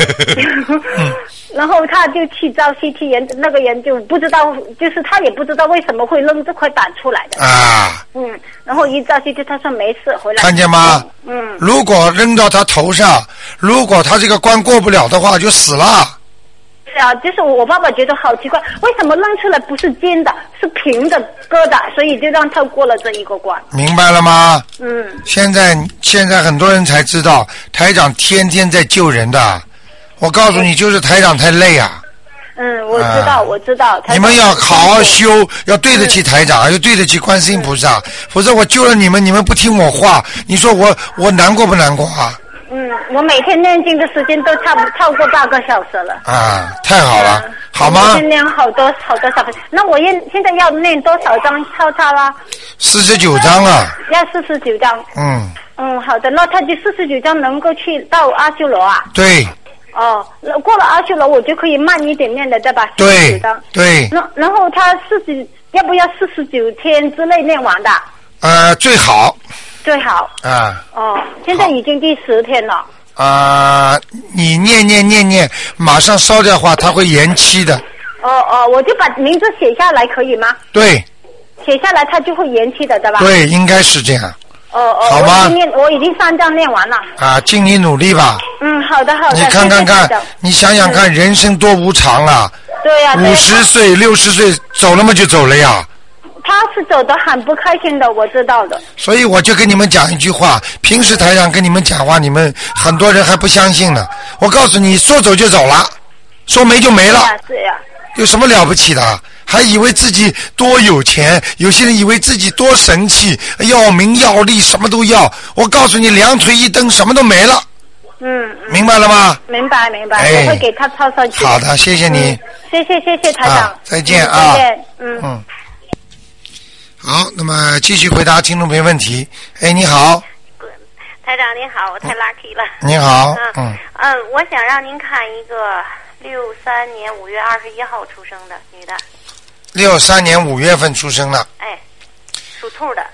然后他就去找 C T 研，那个人就不知道，就是他也不知道为什么会扔这块胆出来的。 啊。 嗯，然后一照 C T， 他说没事，回来。 看见吗？ 嗯。 如果扔到他头上，如果他这个关过不了的话，就死了。 是啊，就是我爸爸觉得好奇怪，为什么扔出来不是尖的，是平的疙瘩，所以就让他过了这一个关。 明白了吗？ 嗯。 现在现在很多人才知道，台长天天在救人的。我告诉你，就是台长太累啊。 嗯，我知道，啊、我知道。 你们要好好修，要对得起台长，嗯、要对得起观世音菩萨，否则我救了你们，你们不听我话，你说我我难过不难过啊？ 嗯，我每天念经的时间都差不超过八个小时了。 啊，太好了，嗯、好吗？ 我念好多好多小时，那我现现在要念多少张抄抄啦？ 四十九张啊。 要四十九张。 嗯。 嗯，好的，那他就四十九张能够去到阿修罗啊？ 对。 哦，过了阿修罗我就可以慢一点念的，对吧？ 对。 四十九张。 对。 然然后他四十要不要四十九天之内念完的？ 呃，最好。 最好啊！ 哦，现在已经第十天了。 啊、呃，你念念念念，马上烧掉的话，它会延期的。 哦哦，我就把名字写下来，可以吗？ 对。 写下来，它就会延期的，对吧？ 对，应该是这样。 哦哦， 好吗？ 我已经念，我已经三章念完了。 啊，尽你努力吧。 嗯，好的好的。 你看看看，谢谢你想想看，嗯、人生多无常啊！ 对呀、啊。 五十岁、六十岁走了嘛就走了呀。 他是走得很不开心的，我知道的。 所以我就跟你们讲一句话，平时台上跟你们讲话，你们很多人还不相信呢。我告诉你，说走就走了，说没就没了。 是呀，是呀。 有什么了不起的？还以为自己多有钱，有些人以为自己多神气，要名要利，什么都要。我告诉你，两腿一蹬，什么都没了。 嗯。 明白了吗？ 明白明白， 哎、 我会给他抄上去。 好的，谢谢你。 嗯、谢谢谢谢台长、 啊，再见啊。 再见，嗯。 嗯。好，那么继续回答听众朋友问题。哎，你好， 台长您好，我太 lucky 了。 你好， 嗯嗯，我想让您看一个六三年五月二十一号出生的女的。 六三年五月份出生的。 哎，属兔的。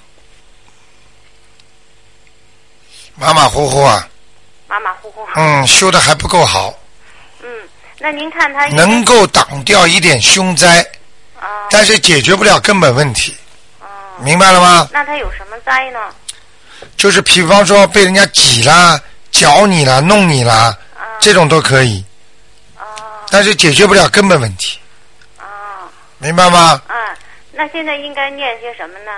马马虎虎啊。 马马虎虎。 嗯，修的还不够好。 嗯，那您看她能够挡掉一点凶灾。但是解决不了根本问题，哦、明白了吗？ 那他有什么灾呢？ 就是比方说被人家挤啦、搅你啦、弄你啦，哦、这种都可以。哦。但是解决不了根本问题。哦。明白吗？ 啊，那现在应该念些什么呢？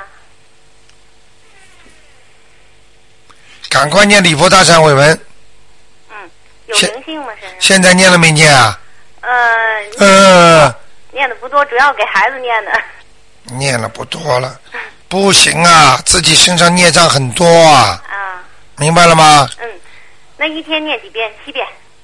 赶快念礼佛大忏悔文。 嗯，有灵性吗？身上？ 现在念了没念啊？ 呃。 呃。 念的不多，主要给孩子念的。 念了不多了，不行啊，自己身上孽障很多啊。啊。明白了吗？ 嗯，那一天念几遍？七遍。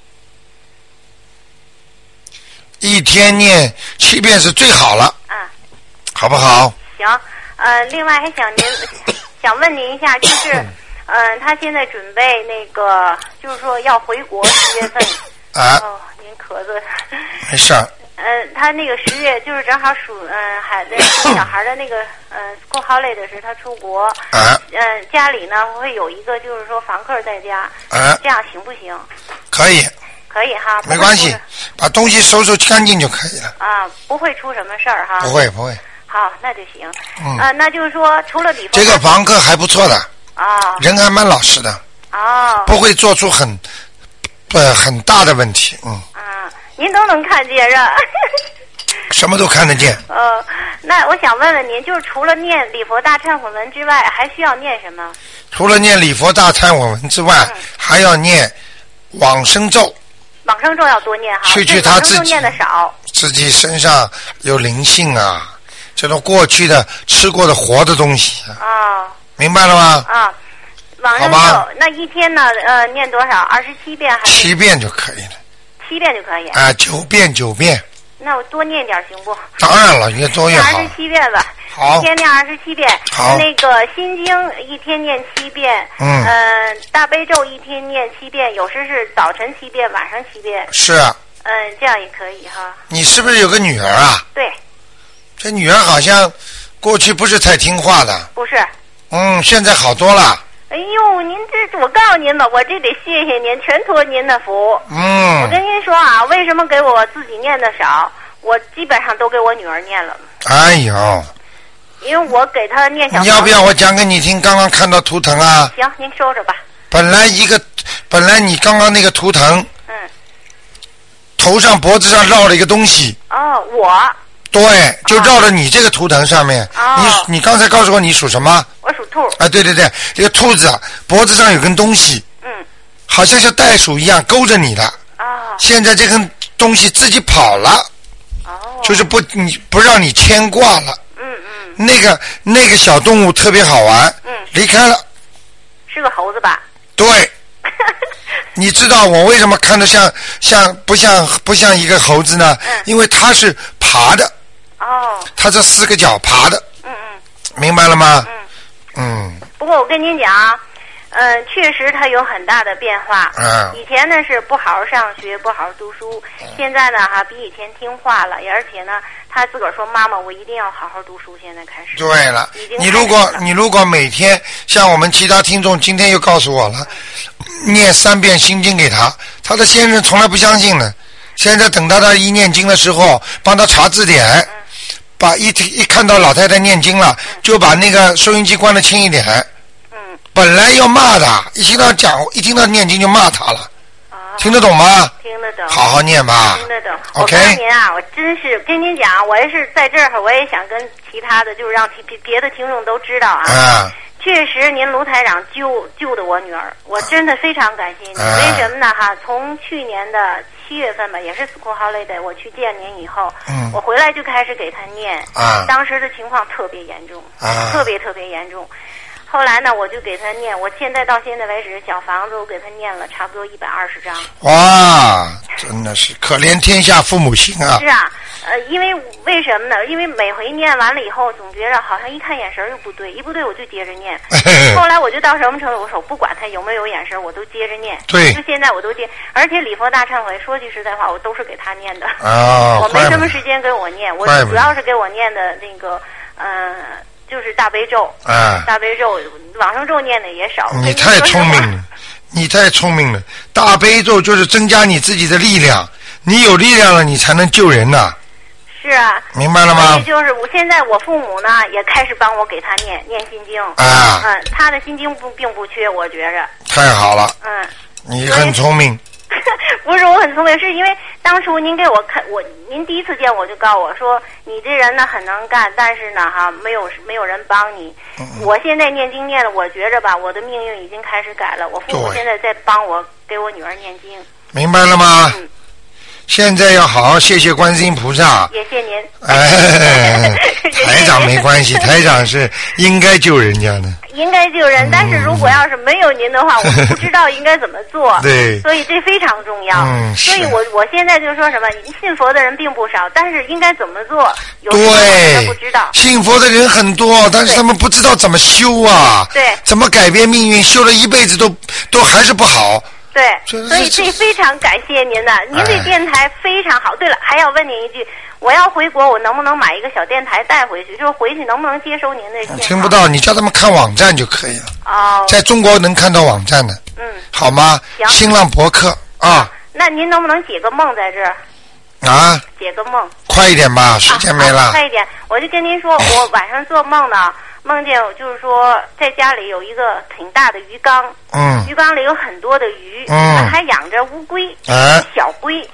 一天念七遍是最好了。啊。好不好？ 行，呃，另外还想您想问您一下，就是，嗯、呃，他现在准备那个，就是说要回国十月份。 啊。 哦，您咳嗽。 没事儿。 嗯、呃，他那个十月就是正好属嗯、呃、孩子小孩的那个呃 school holiday 的时，他出国， 啊， 嗯、呃，家里呢会有一个就是说房客在家， 啊， 这样行不行？ 可以， 可以哈， 没关系，把东西收拾干净就可以了。 啊，不会出什么事儿哈。 不会不会。 好，那就行。 嗯。 啊，那就是说除了礼佛， 这个房客还不错的。 啊。 人还蛮老实的。 哦。 不会做出很呃很大的问题，嗯。 啊。您都能看见是吧？ 什么都看得见。 呃，那我想问问您，就是除了念礼佛大忏悔文之外，还需要念什么？ 除了念礼佛大忏悔文之外，嗯、还要念往生咒。 往生咒要多念哈， 去去他自己念的少， 自己身上有灵性啊，这种过去的吃过的活的东西啊。 哦， 明白了吗？ 啊，往生咒那一天呢？呃，念多少？二十七遍还是？ 七遍就可以了。 七遍就可以。 啊，九遍九遍。 那我多念点行不？ 当然了，越多越好。 二十七遍吧。 好。 一天念二十七遍。 好。 那个心经一天念七遍。 嗯。 呃，大悲咒一天念七遍，有时是早晨七遍，晚上七遍。 是啊。 嗯，这样也可以哈。 你是不是有个女儿啊？ 对。 这女儿好像过去不是太听话的。 不是。 嗯，现在好多了。 哎呦，您这我告诉您吧，我这得谢谢您，全托您的福。 嗯。 我跟您说啊，为什么给我自己念的少？我基本上都给我女儿念了。 哎呦。 因为我给她念小。 你要不要我讲给你听？刚刚看到图腾啊。 行，您说说吧。 本来一个，本来你刚刚那个图腾。 嗯。 头上脖子上绕了一个东西。 哦，我。 对，就绕到你这个图腾上面。 哦。 你你刚才告诉我你属什么？ 我属兔。 啊，对对对，这个兔子脖子上有根东西。 嗯。 好像像袋鼠一样勾着你的。 哦。 现在这根东西自己跑了。 哦。 就是不你不让你牵挂了。 嗯嗯。 那个那个小动物特别好玩。 嗯。 离开了。 是个猴子吧？ 对。你知道我为什么看着像像不像不像一个猴子呢？ 嗯。 因为它是爬的。 哦。 它这四个脚爬的。 嗯嗯。 明白了吗？ 嗯。 嗯。 不过我跟您讲，嗯、呃，确实它有很大的变化。 嗯。 以前呢是不好好上学，不好好读书，嗯、现在呢哈比以前听话了，而且呢他自个儿说妈妈，我一定要好好读书。现在开始。 对了，你如果你如果每天像我们其他听众今天又告诉我了，嗯、念三遍心经给他，他的先生从来不相信的。现在等到他一念经的时候，帮他查字典。嗯。把一一看到老太太念经了，嗯、就把那个收音机关得轻一点。 嗯。 本来要骂他，一听到讲，一听到念经就骂他了。 哦。 听得懂吗？ 听得懂。 好好念吧。 听得懂。 OK。 我告诉您啊，我真是跟您讲，我也是在这儿，我也想跟其他的，就是让别别的听众都知道啊。 啊。 确实，您卢台长救救的我女儿，我真的非常感谢您。 啊、 为什么呢？哈，从去年的七月份吧，也是 School Holiday， 我去见您以后， 嗯， 我回来就开始给她念。 啊。 当时的情况特别严重。 啊。 特别特别严重。后来呢，我就给他念，我现在到现在为止，小房子我给他念了差不多一百二十张。 哇，真的是可怜天下父母心啊！ 是啊，呃，因为为什么呢？因为每回念完了以后，总觉着好像一看眼神又不对，一不对我就接着念。后来我就到什么程度？我说我不管他有没有眼神，我都接着念。 对。 就现在我都接，而且礼佛大忏悔，说句实在话，我都是给他念的。 哦。 我没什么时间给我念，我主要是给我念的那个，嗯、呃。就是大悲咒， 啊， 大悲咒，往生咒念的也少。 你太聪明了，你太聪明了。大悲咒就是增加你自己的力量，你有力量了，你才能救人呐。 是啊。 明白了吗？ 所以就是我现在我父母呢也开始帮我给他念念心经。 啊。 嗯，他的心经不并不缺，我觉着。 太好了。 嗯。 你很聪明。 不是我很聪明，是因为当初您给我看我，您第一次见我就告诉我说你这人呢很能干，但是呢哈没有没有人帮你。嗯、我现在念经念了，我觉着吧，我的命运已经开始改了。我父母现在在帮我给我女儿念经。 明白了吗？ 嗯。 现在要好好谢谢观世音菩萨。 也谢您。 哎，台长没关系，台长是应该救人家的。 应该救人，但是如果要是没有您的话，我不知道应该怎么做。 对。 所以这非常重要。 嗯。 所以我我现在就说什么，信佛的人并不少，但是应该怎么做，有对， 我不知道。 信佛的人很多，但是他们不知道怎么修啊。 对。 怎么改变命运？修了一辈子都都还是不好。 对，所以这非常感谢您的，您这电台非常好。对了，还要问您一句，我要回国，我能不能买一个小电台带回去？就是回去能不能接收您的信号？ 听不到，你叫他们看网站就可以了。 哦。 在中国能看到网站的。 嗯。 好吗？ 行。 新浪博客啊。 那您能不能解个梦在这儿？ 啊。 解个梦。 快一点吧，时间没了。 啊、快一点，我就跟您说，我晚上做梦呢。梦见就是说，在家里有一个挺大的鱼缸， 嗯， 鱼缸里有很多的鱼， 嗯， 还养着乌龟， 哎， 小龟。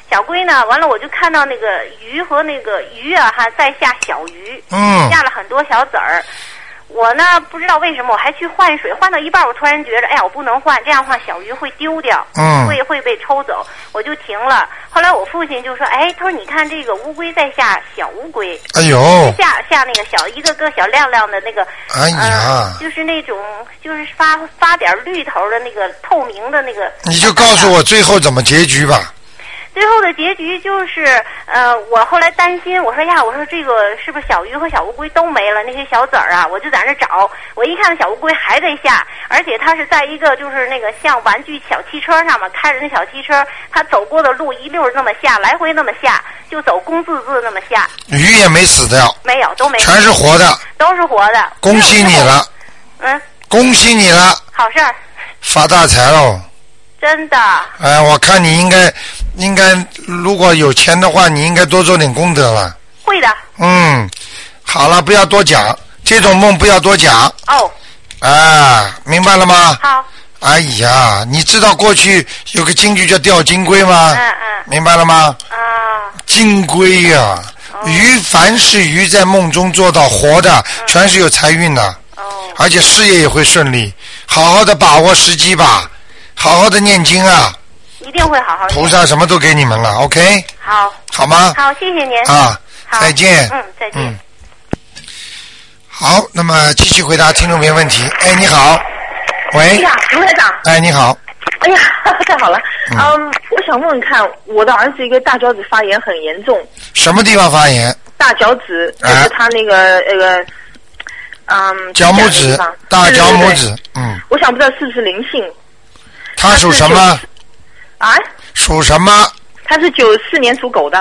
小龟呢，完了我就看到那个鱼和那个鱼啊，还在下小鱼， 嗯， 下了很多小籽儿。我呢不知道为什么，我还去换水，换到一半，我突然觉得，哎呀，我不能换，这样的话小鱼会丢掉， 嗯， 会会被抽走，我就停了。后来我父亲就说，哎，他说你看这个乌龟在下小乌龟， 哎呦， 下下那个小一个个小亮亮的那个， 哎呀， 呃、就是那种就是发发点绿头的那个透明的那个。 你就告诉我最后怎么结局吧。 最后的结局就是，呃，我后来担心，我说呀，我说这个是不是小鱼和小乌龟都没了？那些小籽儿啊，我就在那找。我一看小乌龟还在下，而且它是在一个就是那个像玩具小汽车上面开着那小汽车，它走过的路一溜那么下，来回那么下，就走工字字那么下。 鱼也没死掉， 没有，都没， 全是活的， 都是活的。 恭喜你了， 嗯， 恭喜你了， 好事儿， 发大财喽。 真的。 哎，我看你应该，应该如果有钱的话，你应该多做点功德了。 会的。 嗯，好了，不要多讲，这种梦不要多讲。 哦。 啊，明白了吗？ 好。 哎呀，你知道过去有个京剧叫钓金龟吗？ 嗯嗯。 明白了吗？ 啊。 金龟呀、啊哦，鱼凡是鱼在梦中做到活的，嗯、全是有财运的。哦。而且事业也会顺利，好好的把握时机吧。好好的念经啊！ 一定会好好念。 菩萨什么都给你们了 ，OK？ 好。 好吗？ 好，谢谢您。 啊，再见。 嗯，再见。 嗯。好，那么继续回答听众朋友问题。哎，你好。喂。 哎呀，卢台长。 哎，你好。 哎呀，太好了。嗯, 嗯，我想问问看，我的儿子一个大脚趾发炎很严重。 什么地方发炎？ 大脚趾，就是他那个那个。嗯。 脚拇指，大脚拇指，嗯。 我想不知道是不是灵性。 他属什么？ 啊？ 属什么？ 他是九四年属狗的。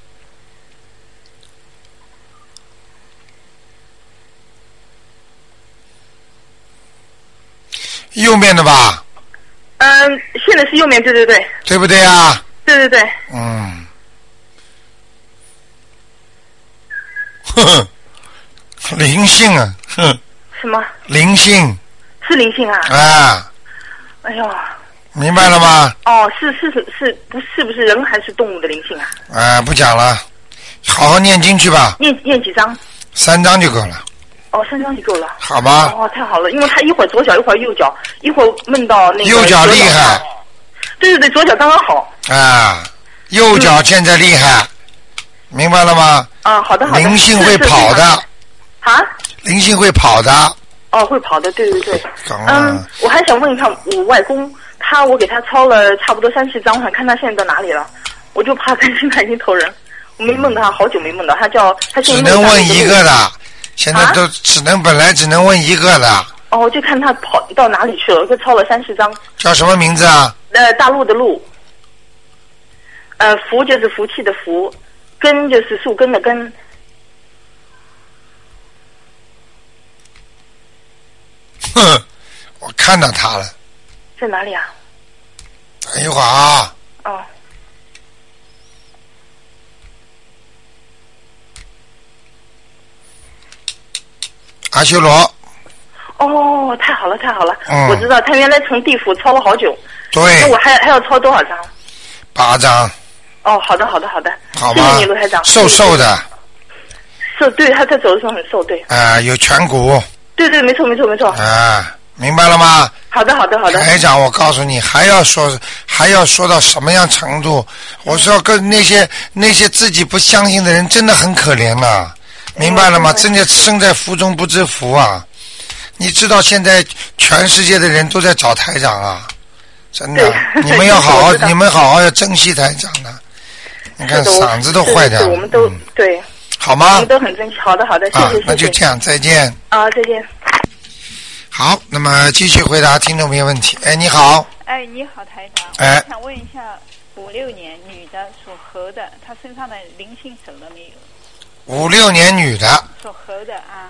右面的吧？ 嗯，现在是右面，对对对。 对不对啊？ 对对对。 嗯。呵呵，灵性啊，哼。 什么？ 灵性。 是灵性啊。 啊。 哎呦。 明白了吗？ 哦，是是是是，不是不是人还是动物的灵性啊？ 啊，不讲了，好好念经去吧。 念念几张？ 三张就够了。 哦，三张就够了。 好吗？ 哦，太好了，因为他一会儿左脚，一会儿右脚，一会儿梦到那个右脚厉害。 对对对，左脚刚刚好。 啊，右脚现在厉害，嗯、明白了吗？ 啊，好的好的。 灵性会跑的。 啊？ 灵性会跑的。 哦，会跑的，对对对。嗯，我还想问一下我外公。他我给他抄了差不多三四张，想看他现在到哪里了，我就怕担心他已经投人，我没梦到他，好久没梦到他，叫他现在只能问一个的，现在都只能、啊、本来只能问一个的。 哦，就看他跑到哪里去了，我就抄了三四张。 叫什么名字啊？ 呃，大陆的陆，呃，福就是福气的福，根就是树根的根。 哼，我看到他了。 在哪里啊？ 等一会儿啊。 哦。 阿修罗。 哦，太好了，太好了！ 嗯， 我知道他原来从地府抄了好久。 对。 那我还还要抄多少张？ 八张。 哦，好的，好的，好的。 好吧。 谢谢你，卢台长。 瘦瘦的。 瘦，对，他在走的时候很瘦，对。 啊、呃，有颧骨。 对对，没错，没错，没错。 啊。明白了吗？ 好的，好的，好的。 台长，我告诉你，还要说，还要说到什么样程度？我说跟那些那些自己不相信的人，真的很可怜呐、啊，明白了吗？真的身在福中不知福啊！你知道现在全世界的人都在找台长啊，真的，你们要好好，你们好好要珍惜台长的。你看嗓子都坏掉了， 我们都、嗯、对， 好吗？ 我们都很珍惜。好的，好的，谢谢， 啊、 谢谢。 那就这样，再见。 啊，再见。 好，那么继续回答听众朋友问题。哎，你好。 哎，你好，台长。 哎， 我想问一下，五六年女的属猴的，她身上的灵性走了没有？ 五六年女的。 属猴的啊。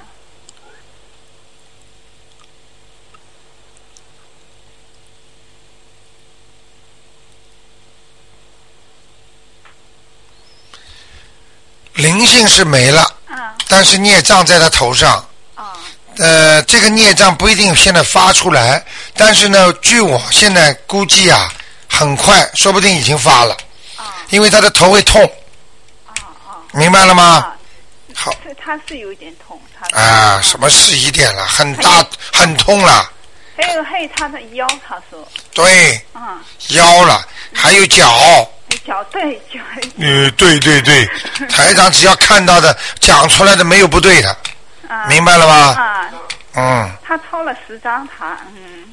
灵性是没了， 啊、 但是孽障在她头上。呃，这个孽障不一定现在发出来，但是呢，据我现在估计啊，很快，说不定已经发了。 因为他的头会痛。 哦哦。 明白了吗？好。 是他是有一点痛。 啊，什么是一点了？很大，很痛了。 还有还有他的腰，他说。 对。 嗯。 腰了，还有脚。 脚对脚。 嗯，对对对，台长只要看到的讲出来的没有不对的， 啊、 明白了吗？ 啊。 嗯。 他抄了十张，他嗯。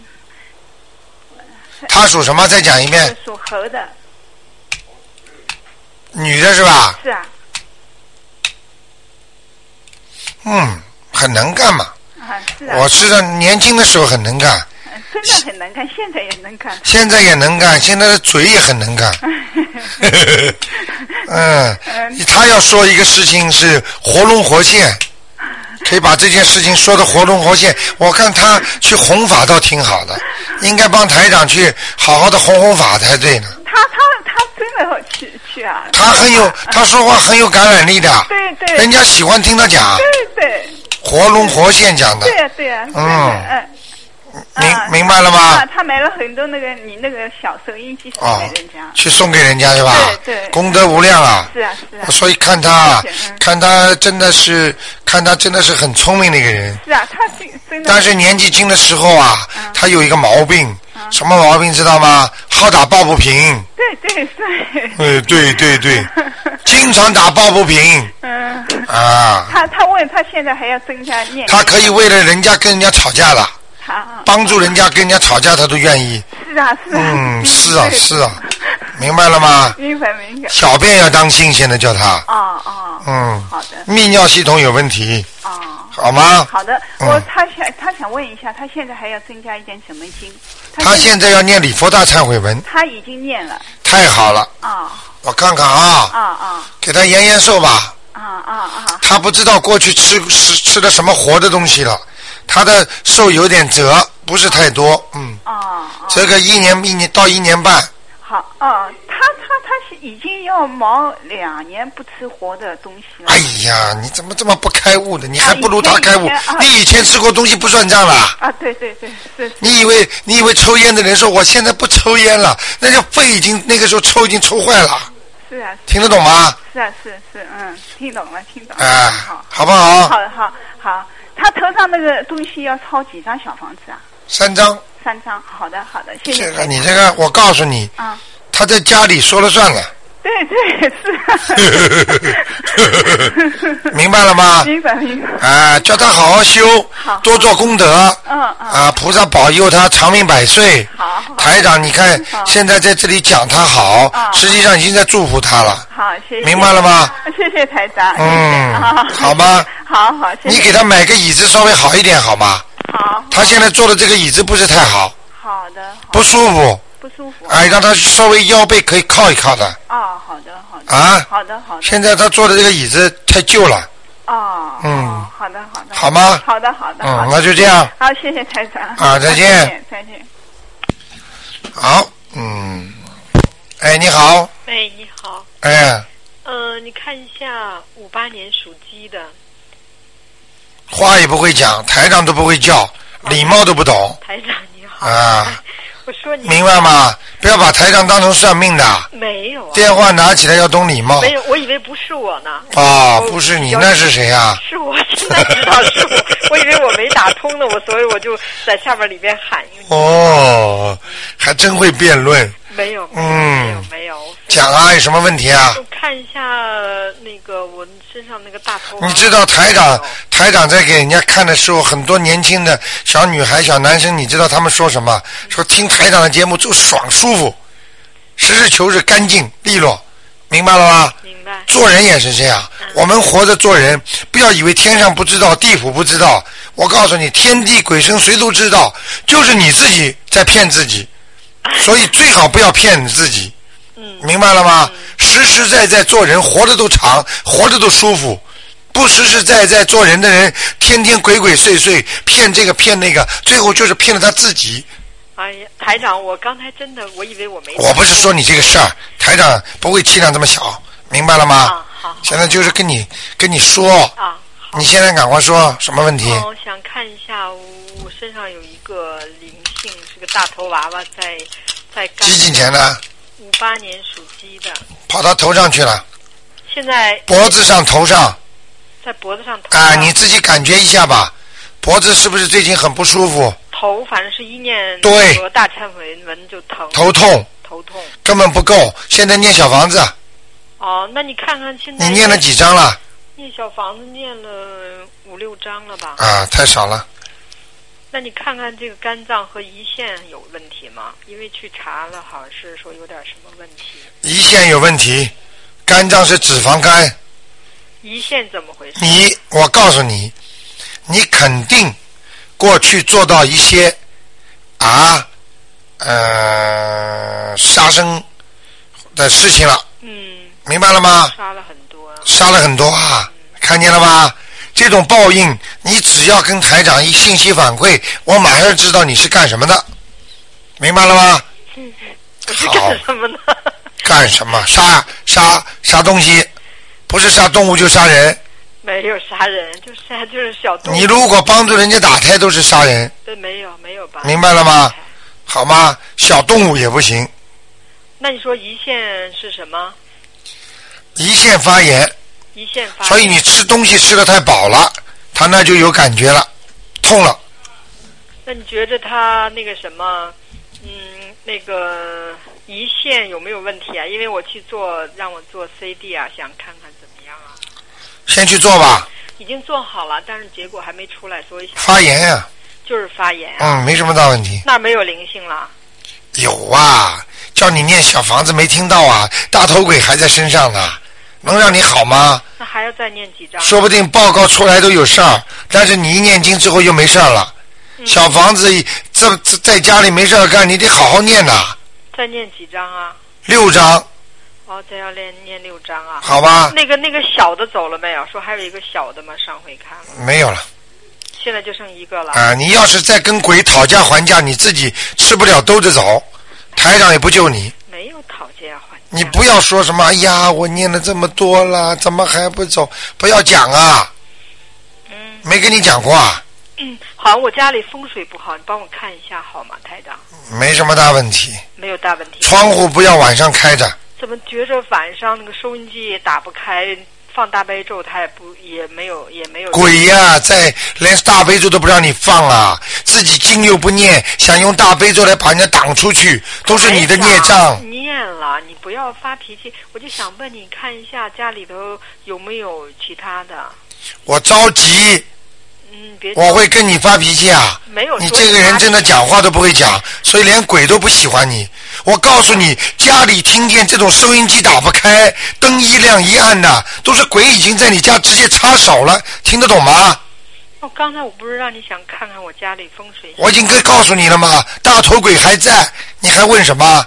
他属什么？再讲一遍。 属猴的。 女的是吧？ 是啊。 嗯，很能干嘛。 啊，是啊。 我知道年轻的时候很能干。 嗯，真的很能干，现在也能干。 现在也能干，现在的嘴也很能干。嗯，他要说一个事情是活龙活现，可以把这件事情说的活龙活现。我看他去弘法倒挺好的，应该帮台长去好好的弘弘法才对呢。 他他他真的去去啊！ 他很有，他说话很有感染力的。 对对。 人家喜欢听他讲。 对对。 活龙活现讲的。 对呀对呀。 嗯。 嗯。 明明白了吗？ 啊，他买了很多那个你那个小收音机送给人家。 去送给人家是吧？ 对对。 功德无量啊！ 是啊是啊。 所以看他，看他真的是，看他真的是很聪明的一个人。 是啊，他真的。 但是年纪轻的时候啊，他有一个毛病，什么毛病知道吗？好打抱不平。 对对对。 呃，对对对，经常打抱不平。 嗯。 啊。 他他问他现在还要增加念。 他可以为了人家跟人家吵架了。帮助人家跟人家吵架，他都愿意。 是啊，是啊。 嗯，是啊，是啊，明白了吗？ 明白明白。 小便要当心，现在叫他。 哦哦。 嗯。 好的。 泌尿系统有问题。 哦。 好吗？ 好的，我他想他想问一下，他现在还要增加一点什么经？ 他现在要念礼佛大忏悔文。 他已经念了。 太好了。 啊。 我看看啊。 啊啊。 给他延延寿吧。 啊啊啊。 他不知道过去吃吃吃的什么活的东西了。他的寿有点折，不是太多，嗯。 哦。 这个一年一年到一年半。 好，哦，他他他是已经要忙两年不吃活的东西了。 哎呀，你怎么这么不开悟的？你还不如他开悟。 以啊、 你以前吃过东西不算账了。 啊，对对对，是。是你以为你以为抽烟的人说我现在不抽烟了，那就肺已经那个时候抽已经抽坏了。 是啊。 听得懂吗？ 是啊，是是，嗯，听懂了，听懂了。 哎、 啊，好， 好不好？ 好好好。他头上那个东西要抄几张小房子啊？ 三张。 三张，好的好的，谢谢。 这个你这个，我告诉你， 啊， 他在家里说了算了。 对对是。 明白了吗？ 明白明白。 啊，叫他好好修， 好多做功德。 嗯嗯。 啊，菩萨保佑他长命百岁。 好。好台长，你看现在在这里讲他好， 啊、 实际上已经在祝福他了。 好，谢谢。 明白了吗？ 谢谢台长。 嗯。 好, 好吗？ 好好，谢谢。 你给他买个椅子稍微好一点好吗？ 好。 他现在坐的这个椅子不是太好。 好的。 不舒服。 不舒服。 哎，让他稍微腰背可以靠一靠的。 哦，好的好的。 啊。 好的好的。 现在他坐的这个椅子太旧了。 哦。 嗯。 好的好的。 好吗？ 好的好的。 嗯，那就这样。 好，谢谢台长。 啊，再见。 再见再见。 好，嗯，哎，你好。 哎，你好。 哎。 呃，你看一下五八年属鸡的。 话也不会讲，台长都不会叫，礼貌都不懂。 台长你好。 啊。 我说你。 明白吗？不要把台长当成算命的。 没有、啊。 电话拿起来要懂礼貌。 没有，我以为不是我呢。 啊，不是你，那是谁呀？ 是我，现在知道是我。我以为我没打通呢，我所以我就在下边里边喊。 哦，还真会辩论。 没有， 嗯， 没有，没有。 讲啊，有什么问题啊？ 我看一下那个我身上那个大头。 你知道台长台长在给人家看的时候，很多年轻的小女孩、小男生，你知道他们说什么？说听台长的节目就爽舒服，实事求是、干净利落，明白了吗？ 明白。 做人也是这样，嗯、我们活着做人，不要以为天上不知道，地府不知道。我告诉你，天地鬼神谁都知道，就是你自己在骗自己。所以最好不要骗自己，嗯，明白了吗？嗯、实实在在做人，活得都长，活得都舒服。不实实在在做人的人，天天鬼鬼祟祟，骗这个骗那个，最后就是骗了他自己。 哎呀，台长，我刚才真的，我以为我没。 我不是说你这个事儿，台长不会气量这么小，明白了吗？ 啊，好。 现在就是跟你跟你说。 啊。 你现在赶快说什么问题？ 我想看一下，我身上有一个灵性，是个大头娃娃在在干。 几几年的？ 五八年属鸡的。 跑到头上去了。 现在脖子上、头上。 在脖子上、头上。 啊，你自己感觉一下吧，脖子是不是最近很不舒服？ 头反正是一念对和大忏悔文就疼。 头痛。 头痛。 根本不够，现在念小房子。 哦，那你看看现在。 你念了几张了？ 念小房子念了五六张了吧？ 啊，太少了。 那你看看这个肝脏和胰腺有问题吗？因为去查了，好像是说有点什么问题。 胰腺有问题，肝脏是脂肪肝。 胰腺怎么回事？ 你，我告诉你，你肯定过去做到一些啊呃杀生的事情了。 嗯。 明白了吗？ 杀了很多、啊。 杀了很多啊！嗯、看见了吗？这种报应，你只要跟台长一信息反馈，我马上知道你是干什么的，明白了吗？ 嗯，我是干什么呢？ 干什么？杀杀杀东西，不是杀动物就杀人。 没有杀人，就杀就是小动物。 你如果帮助人家打胎，都是杀人。 对，没有没有吧？ 明白了吗？好吗？小动物也不行。 那你说胰腺是什么？ 胰腺发炎。 胰腺发炎。 所以你吃东西吃得太饱了，它那就有感觉了，痛了。 那你觉着他那个什么，嗯，那个胰腺有没有问题啊？因为我去做，让我做 C D 啊，想看看怎么样啊。 先去做吧。 已经做好了，但是结果还没出来，所以想。 发炎呀、啊。 就是发炎、啊。 嗯，没什么大问题。 那没有灵性了。 有啊，叫你念小房子没听到啊，大头鬼还在身上呢。能让你好吗？ 那还要再念几张？ 说不定报告出来都有事儿，但是你一念经之后又没事儿了。嗯、小房子在在家里没事儿干，你得好好念呐。 再念几张啊？ 六张。 哦，再要念念六张啊？ 好吧。 那个那个小的走了没有？说还有一个小的吗？上回看了。 没有了。 现在就剩一个了。 啊，你要是再跟鬼讨价还价，你自己吃不了兜着走，台长也不救你。 没有讨价还价。 你不要说什么，哎呀，我念了这么多了，怎么还不走？不要讲啊！嗯，没跟你讲过啊。 嗯，好像我家里风水不好，你帮我看一下好吗，台长？ 没什么大问题。 没有大问题。 窗户不要晚上开着。 怎么觉着晚上那个收音机也打不开，放大悲咒它也不也没有也没有。 鬼呀、啊，在连大悲咒都不让你放啊！自己经又不念，想用大悲咒来把人家挡出去，都是你的孽障。 念了，你不要发脾气。我就想问你看一下家里头有没有其他的。 我着急。 嗯，别。 我会跟你发脾气啊！ 没有。 你这个人真的讲话都不会讲，所以连鬼都不喜欢你。我告诉你，家里听见这种收音机打不开，灯一亮一暗的，都是鬼已经在你家直接插手了，听得懂吗？ 哦，刚才我不是让你想看看我家里风水？ 我已经跟告诉你了吗？大头鬼还在，你还问什么？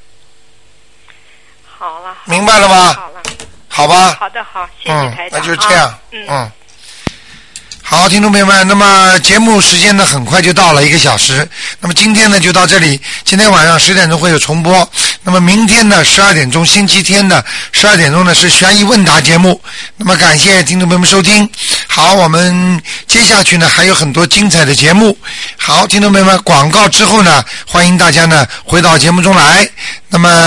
好了。 明白了吗？ 好了。 好吧。 好的，好，谢谢台长。 嗯，那就这样。 嗯。 嗯好，听众朋友们，那么节目时间呢很快就到了一个小时，那么今天呢就到这里，今天晚上十点钟会有重播，那么明天呢十二点钟，星期天的十二点钟呢是悬疑问答节目，那么感谢听众朋友们收听。好，我们接下去呢还有很多精彩的节目。好，听众朋友们，广告之后呢，欢迎大家呢回到节目中来，那么